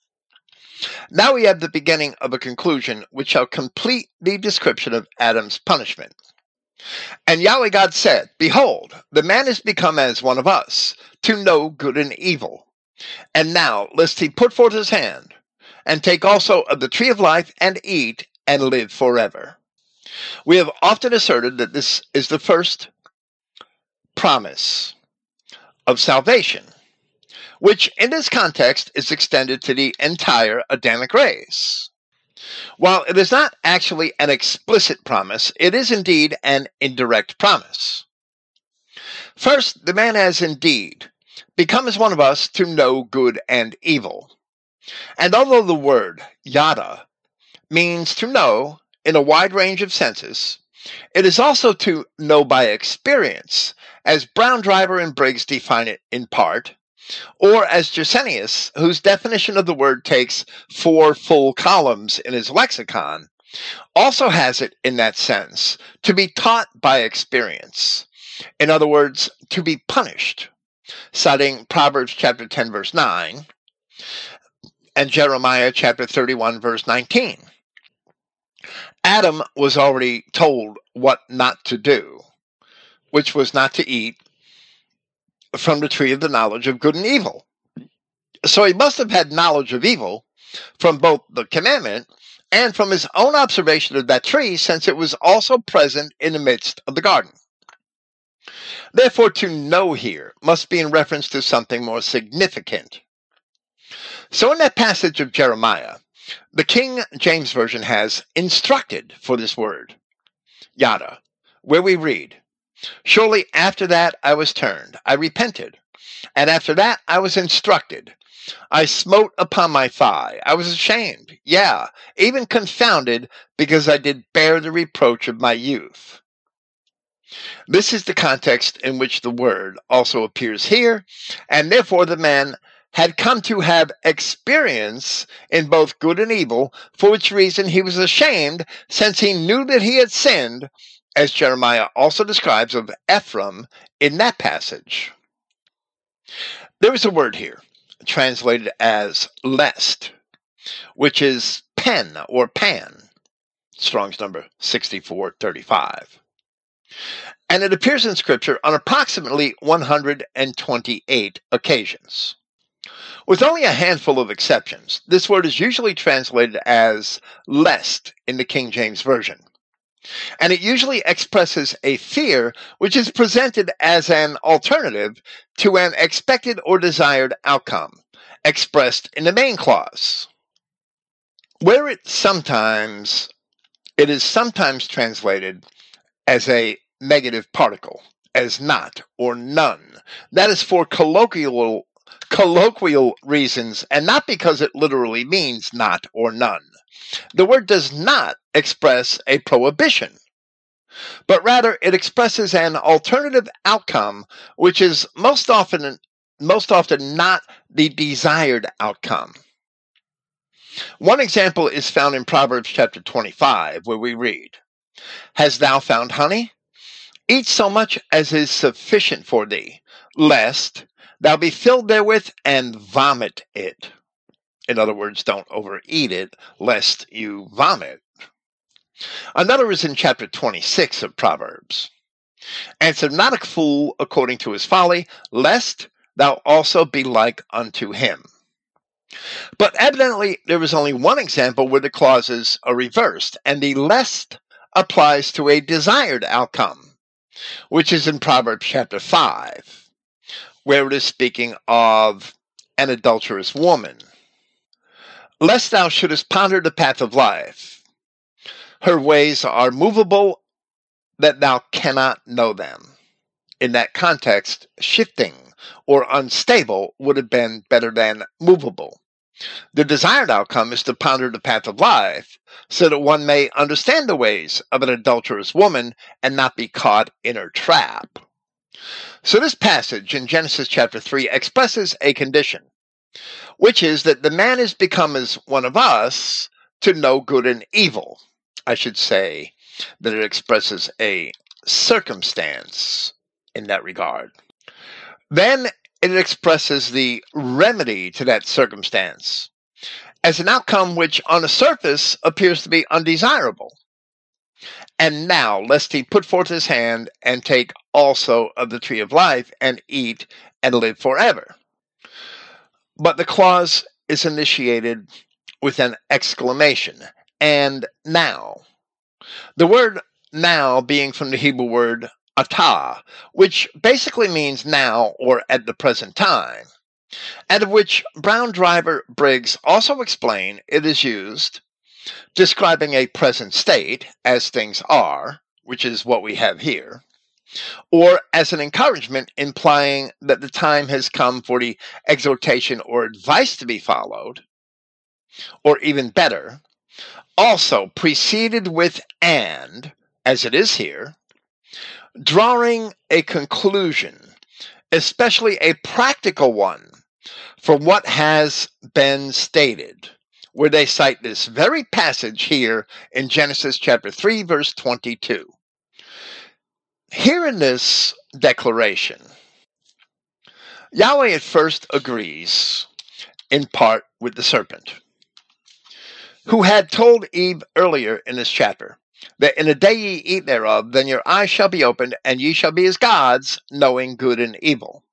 Now we have the beginning of a conclusion which shall complete the description of Adam's punishment. And Yahweh God said, Behold, the man is become as one of us, to know good and evil. And now, lest he put forth his hand, and take also of the tree of life, and eat, and live forever. We have often asserted that this is the first promise of salvation, which in this context is extended to the entire Adamic race. While it is not actually an explicit promise, it is indeed an indirect promise. First, the man has indeed become as one of us to know good and evil. And although the word yada means to know in a wide range of senses, it is also to know by experience, as Brown, Driver, and Briggs define it in part, or as Gesenius, whose definition of the word takes 4 full columns in his lexicon, also has it in that sense, to be taught by experience. In other words, to be punished, citing Proverbs chapter 10, verse 9, and Jeremiah chapter 31, verse 19. Adam was already told what not to do, which was not to eat from the tree of the knowledge of good and evil. So he must have had knowledge of evil from both the commandment and from his own observation of that tree, since it was also present in the midst of the garden. Therefore, to know here must be in reference to something more significant. So in that passage of Jeremiah, the King James Version has instructed for this word, yada, where we read, Surely after that I was turned, I repented, and after that I was instructed. I smote upon my thigh, I was ashamed, even confounded, because I did bear the reproach of my youth. This is the context in which the word also appears here, and therefore the man had come to have experience in both good and evil, for which reason he was ashamed, since he knew that he had sinned, as Jeremiah also describes of Ephraim in that passage. There is a word here, translated as lest, which is pen or pan, Strong's number 6435. And it appears in Scripture on approximately 128 occasions. With only a handful of exceptions, this word is usually translated as lest in the King James Version. And it usually expresses a fear which is presented as an alternative to an expected or desired outcome, expressed in the main clause. Where it is sometimes translated as a negative particle, as not or none. That is for colloquial reasons, and not because it literally means not or none. The word does not express a prohibition, but rather it expresses an alternative outcome, which is most often not the desired outcome. One example is found in Proverbs chapter 25, where we read, Hast thou found honey? Eat so much as is sufficient for thee, lest thou be filled therewith and vomit it. In other words, don't overeat it, lest you vomit. Another is in chapter 26 of Proverbs. Answer not a fool according to his folly, lest thou also be like unto him. But evidently there is only one example where the clauses are reversed, and the lest applies to a desired outcome, which is in Proverbs chapter 5, where it is speaking of an adulterous woman. Lest thou shouldest ponder the path of life. Her ways are movable, that thou cannot know them. In that context, shifting or unstable would have been better than movable. The desired outcome is to ponder the path of life, so that one may understand the ways of an adulterous woman and not be caught in her trap. So this passage in Genesis chapter 3 expresses a condition, which is that the man is become as one of us to know good and evil. I should say that it expresses a circumstance in that regard. Then it expresses the remedy to that circumstance as an outcome which on the surface appears to be undesirable. And now, lest he put forth his hand and take also of the tree of life and eat and live forever. But the clause is initiated with an exclamation, and now. The word now being from the Hebrew word atah, which basically means now or at the present time, and of which Brown Driver Briggs also explained it is used describing a present state as things are, which is what we have here, or as an encouragement implying that the time has come for the exhortation or advice to be followed, or even better, also preceded with and, as it is here, drawing a conclusion, especially a practical one, from what has been stated, where they cite this very passage here in Genesis chapter 3, verse 22. Here in this declaration, Yahweh at first agrees, in part, with the serpent, who had told Eve earlier in this chapter, that in the day ye eat thereof, then your eyes shall be opened, and ye shall be as gods, knowing good and evil.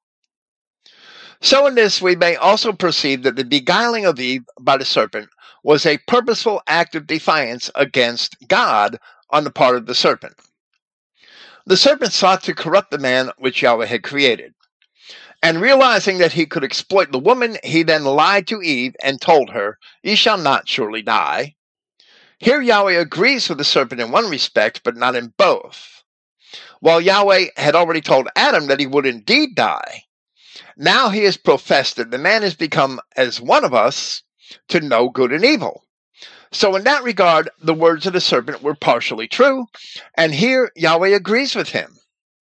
So in this we may also perceive that the beguiling of Eve by the serpent was a purposeful act of defiance against God on the part of the serpent. The serpent sought to corrupt the man which Yahweh had created. And realizing that he could exploit the woman, he then lied to Eve and told her, "Ye shall not surely die." Here Yahweh agrees with the serpent in one respect, but not in both. While Yahweh had already told Adam that he would indeed die, now he has professed that the man has become as one of us to know good and evil. So in that regard, the words of the serpent were partially true, and here Yahweh agrees with him.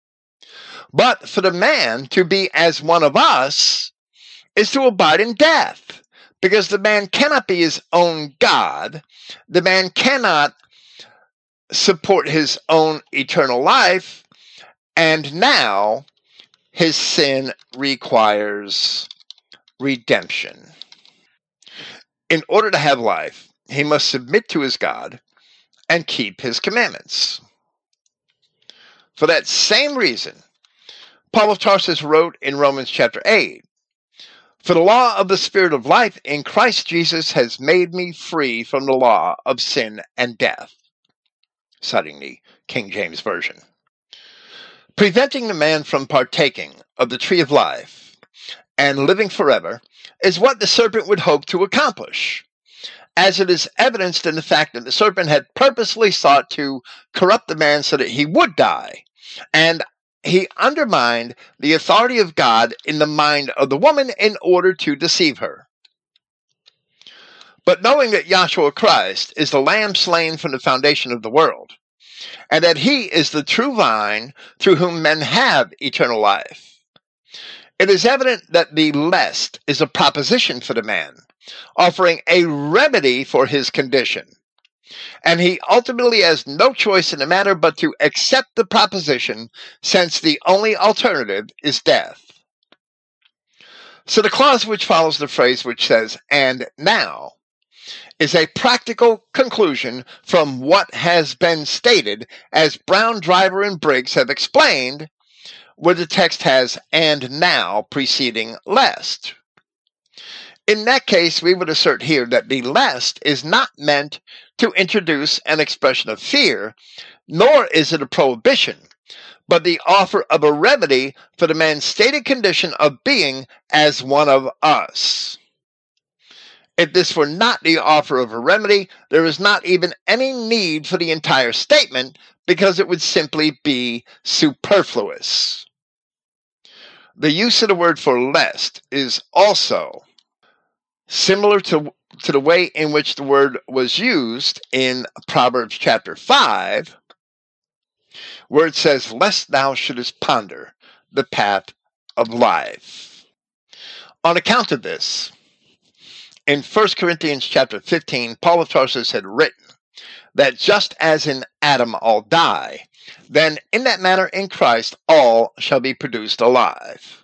But for the man to be as one of us is to abide in death, because the man cannot be his own God. The man cannot support his own eternal life, and now his sin requires redemption. In order to have life, he must submit to his God and keep his commandments. For that same reason, Paul of Tarsus wrote in Romans chapter 8, "For the law of the Spirit of life in Christ Jesus has made me free from the law of sin and death," citing the King James Version. Preventing the man from partaking of the tree of life and living forever is what the serpent would hope to accomplish, as it is evidenced in the fact that the serpent had purposely sought to corrupt the man so that he would die, and he undermined the authority of God in the mind of the woman in order to deceive her. But knowing that Yahshua Christ is the Lamb slain from the foundation of the world, and that he is the true vine through whom men have eternal life, it is evident that the lest is a proposition for the man, offering a remedy for his condition. And he ultimately has no choice in the matter but to accept the proposition, since the only alternative is death. So the clause which follows the phrase which says, "and now," is a practical conclusion from what has been stated, as Brown, Driver, and Briggs have explained, where the text has "and now" preceding lest. In that case, we would assert here that the lest is not meant to introduce an expression of fear, nor is it a prohibition, but the offer of a remedy for the man's stated condition of being as one of us. If this were not the offer of a remedy, there is not even any need for the entire statement, because it would simply be superfluous. The use of the word for lest is also similar to the way in which the word was used in Proverbs chapter 5, where it says, lest thou shouldest ponder the path of life. On account of this, in 1 Corinthians chapter 15, Paul of Tarsus had written that just as in Adam all die, then in that manner in Christ all shall be produced alive.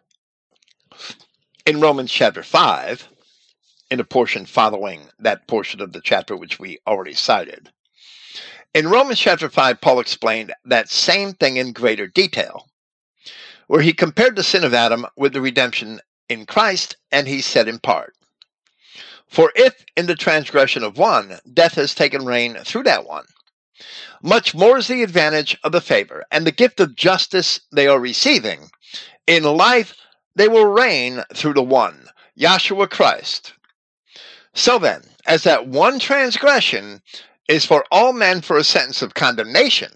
In Romans chapter 5, in a portion following that portion of the chapter which we already cited, in Romans chapter 5, Paul explained that same thing in greater detail, where he compared the sin of Adam with the redemption in Christ, and he said in part, for if in the transgression of one, death has taken reign through that one, much more is the advantage of the favor and the gift of justice they are receiving. In life they will reign through the one, Yahshua Christ. So then, as that one transgression is for all men for a sentence of condemnation,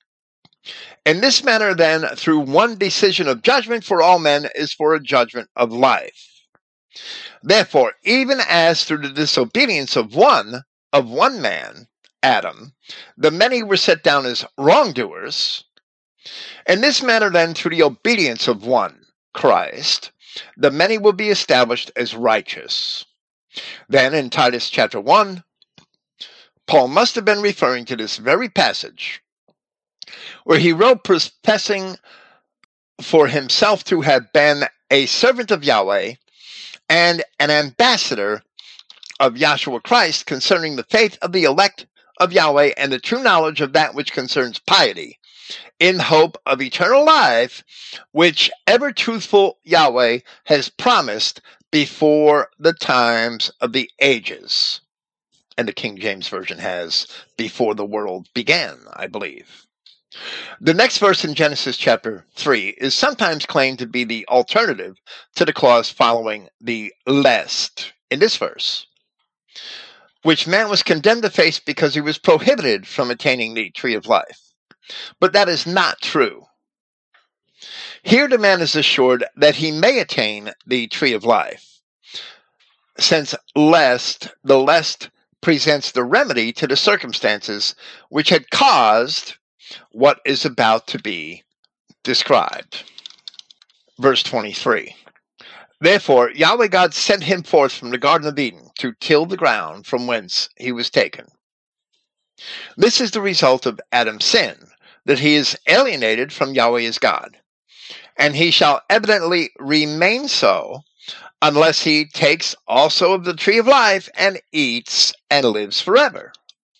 in this manner then, through one decision of judgment for all men is for a judgment of life. Therefore, even as through the disobedience of one man, Adam, the many were set down as wrongdoers, in this manner then, through the obedience of one, Christ, the many will be established as righteous. Then in Titus chapter 1, Paul must have been referring to this very passage, where he wrote professing for himself to have been a servant of Yahweh and an ambassador of Yahshua Christ concerning the faith of the elect of Yahweh and the true knowledge of that which concerns piety, in hope of eternal life, which ever truthful Yahweh has promised before the times of the ages. And the King James Version has before the world began, I believe. The next verse in Genesis chapter 3 is sometimes claimed to be the alternative to the clause following the lest in this verse, which man was condemned to face because he was prohibited from attaining the tree of life. But that is not true. Here the man is assured that he may attain the tree of life, since the lest presents the remedy to the circumstances which had caused what is about to be described. Verse 23. Therefore Yahweh God sent him forth from the Garden of Eden to till the ground from whence he was taken. This is the result of Adam's sin, that he is alienated from Yahweh his God, and he shall evidently remain so unless he takes also of the tree of life and eats and lives forever,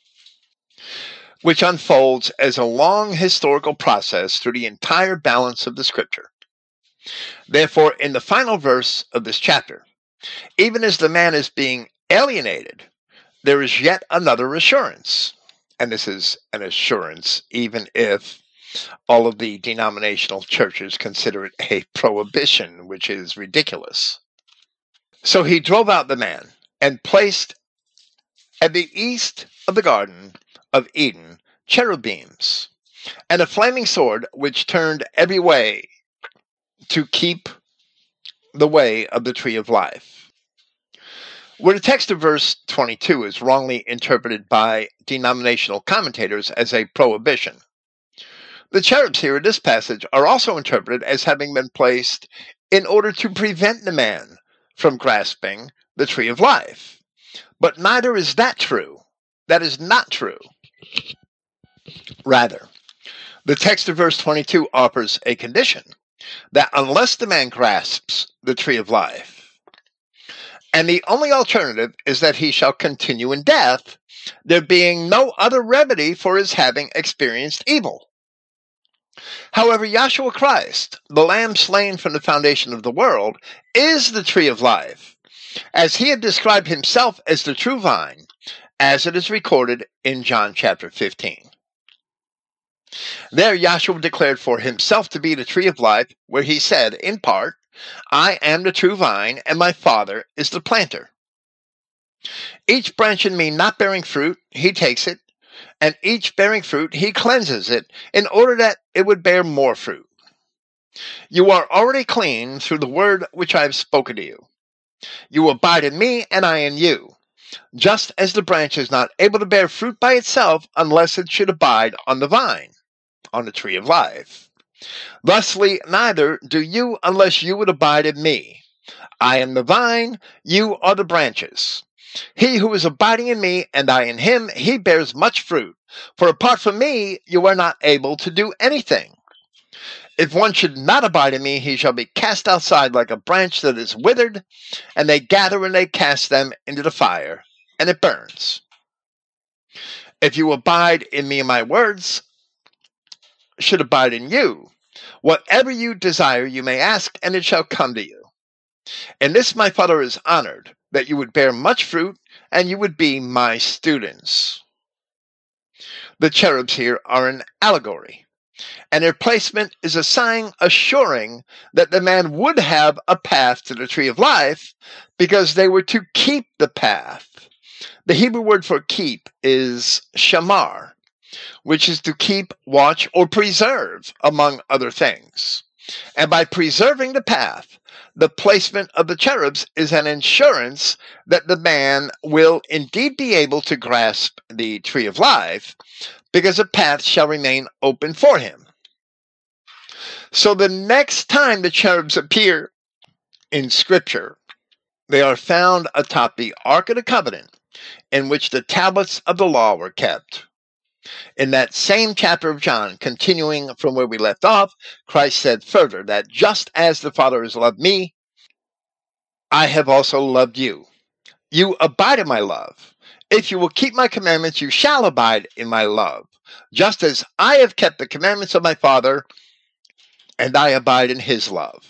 which unfolds as a long historical process through the entire balance of the scripture. Therefore, in the final verse of this chapter, even as the man is being alienated, there is yet another assurance. And this is an assurance, even if all of the denominational churches consider it a prohibition, which is ridiculous. So he drove out the man and placed at the east of the Garden of Eden cherubims and a flaming sword which turned every way to keep the way of the tree of life. Where the text of verse 22 is wrongly interpreted by denominational commentators as a prohibition, the cherubs here in this passage are also interpreted as having been placed in order to prevent the man from grasping the tree of life. But neither is that true. That is not true. Rather, the text of verse 22 offers a condition that unless the man grasps the tree of life, and the only alternative is that he shall continue in death, there being no other remedy for his having experienced evil. However, Yahshua Christ, the Lamb slain from the foundation of the world, is the tree of life, as he had described himself as the true vine, as it is recorded in John chapter 15. There Yahshua declared for himself to be the tree of life, where he said, in part, I am the true vine, and my Father is the planter. Each branch in me not bearing fruit, he takes it, and each bearing fruit, he cleanses it, in order that it would bear more fruit. You are already clean through the word which I have spoken to you. You abide in me, and I in you. Just as the branch is not able to bear fruit by itself unless it should abide on the vine, on the tree of life. Thusly, neither do you unless you would abide in me. I am the vine, you are the branches. He who is abiding in me, and I in him, he bears much fruit. For apart from me, you are not able to do anything. If one should not abide in me, he shall be cast outside like a branch that is withered, and they gather and they cast them into the fire, and it burns. If you abide in me and my words should abide in you, whatever you desire you may ask, and it shall come to you. In this my Father is honored, that you would bear much fruit, and you would be my students. The cherubs here are an allegory, and their placement is a sign assuring that the man would have a path to the tree of life, because they were to keep the path. The Hebrew word for keep is shamar, which is to keep, watch, or preserve, among other things. And by preserving the path, the placement of the cherubs is an assurance that the man will indeed be able to grasp the tree of life, because a path shall remain open for him. So the next time the cherubs appear in Scripture, they are found atop the Ark of the Covenant, in which the tablets of the law were kept. In that same chapter of John, continuing from where we left off, Christ said further that just as the Father has loved me, I have also loved you. You abide in my love. If you will keep my commandments, you shall abide in my love, just as I have kept the commandments of my Father, and I abide in his love.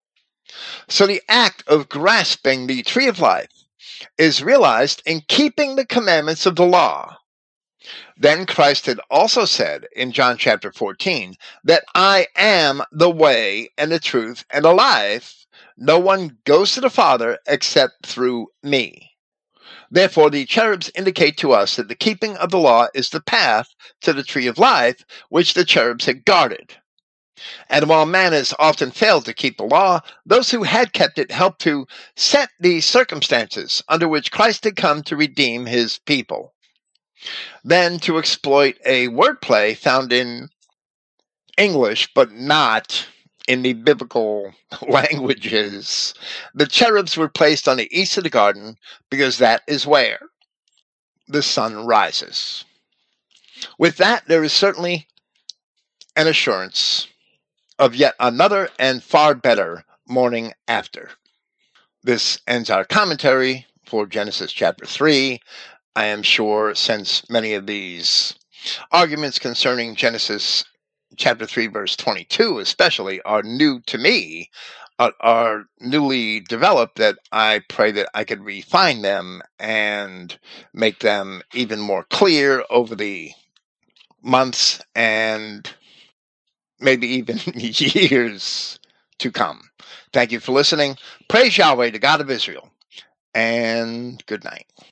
So the act of grasping the tree of life is realized in keeping the commandments of the law. Then Christ had also said in John chapter 14 that I am the way and the truth and the life. No one goes to the Father except through me. Therefore, the cherubs indicate to us that the keeping of the law is the path to the tree of life, which the cherubs had guarded. And while man has often failed to keep the law, those who had kept it helped to set the circumstances under which Christ had come to redeem his people. Then, to exploit a wordplay found in English, but not in the biblical languages, the cherubs were placed on the east of the garden because that is where the sun rises. With that, there is certainly an assurance of yet another and far better morning after. This ends our commentary for Genesis chapter 3. I am sure, since many of these arguments concerning Genesis chapter 3, verse 22 especially, are new to me, are newly developed, that I pray that I could refine them and make them even more clear over the months and maybe even years to come. Thank you for listening. Praise Yahweh, the God of Israel, and good night.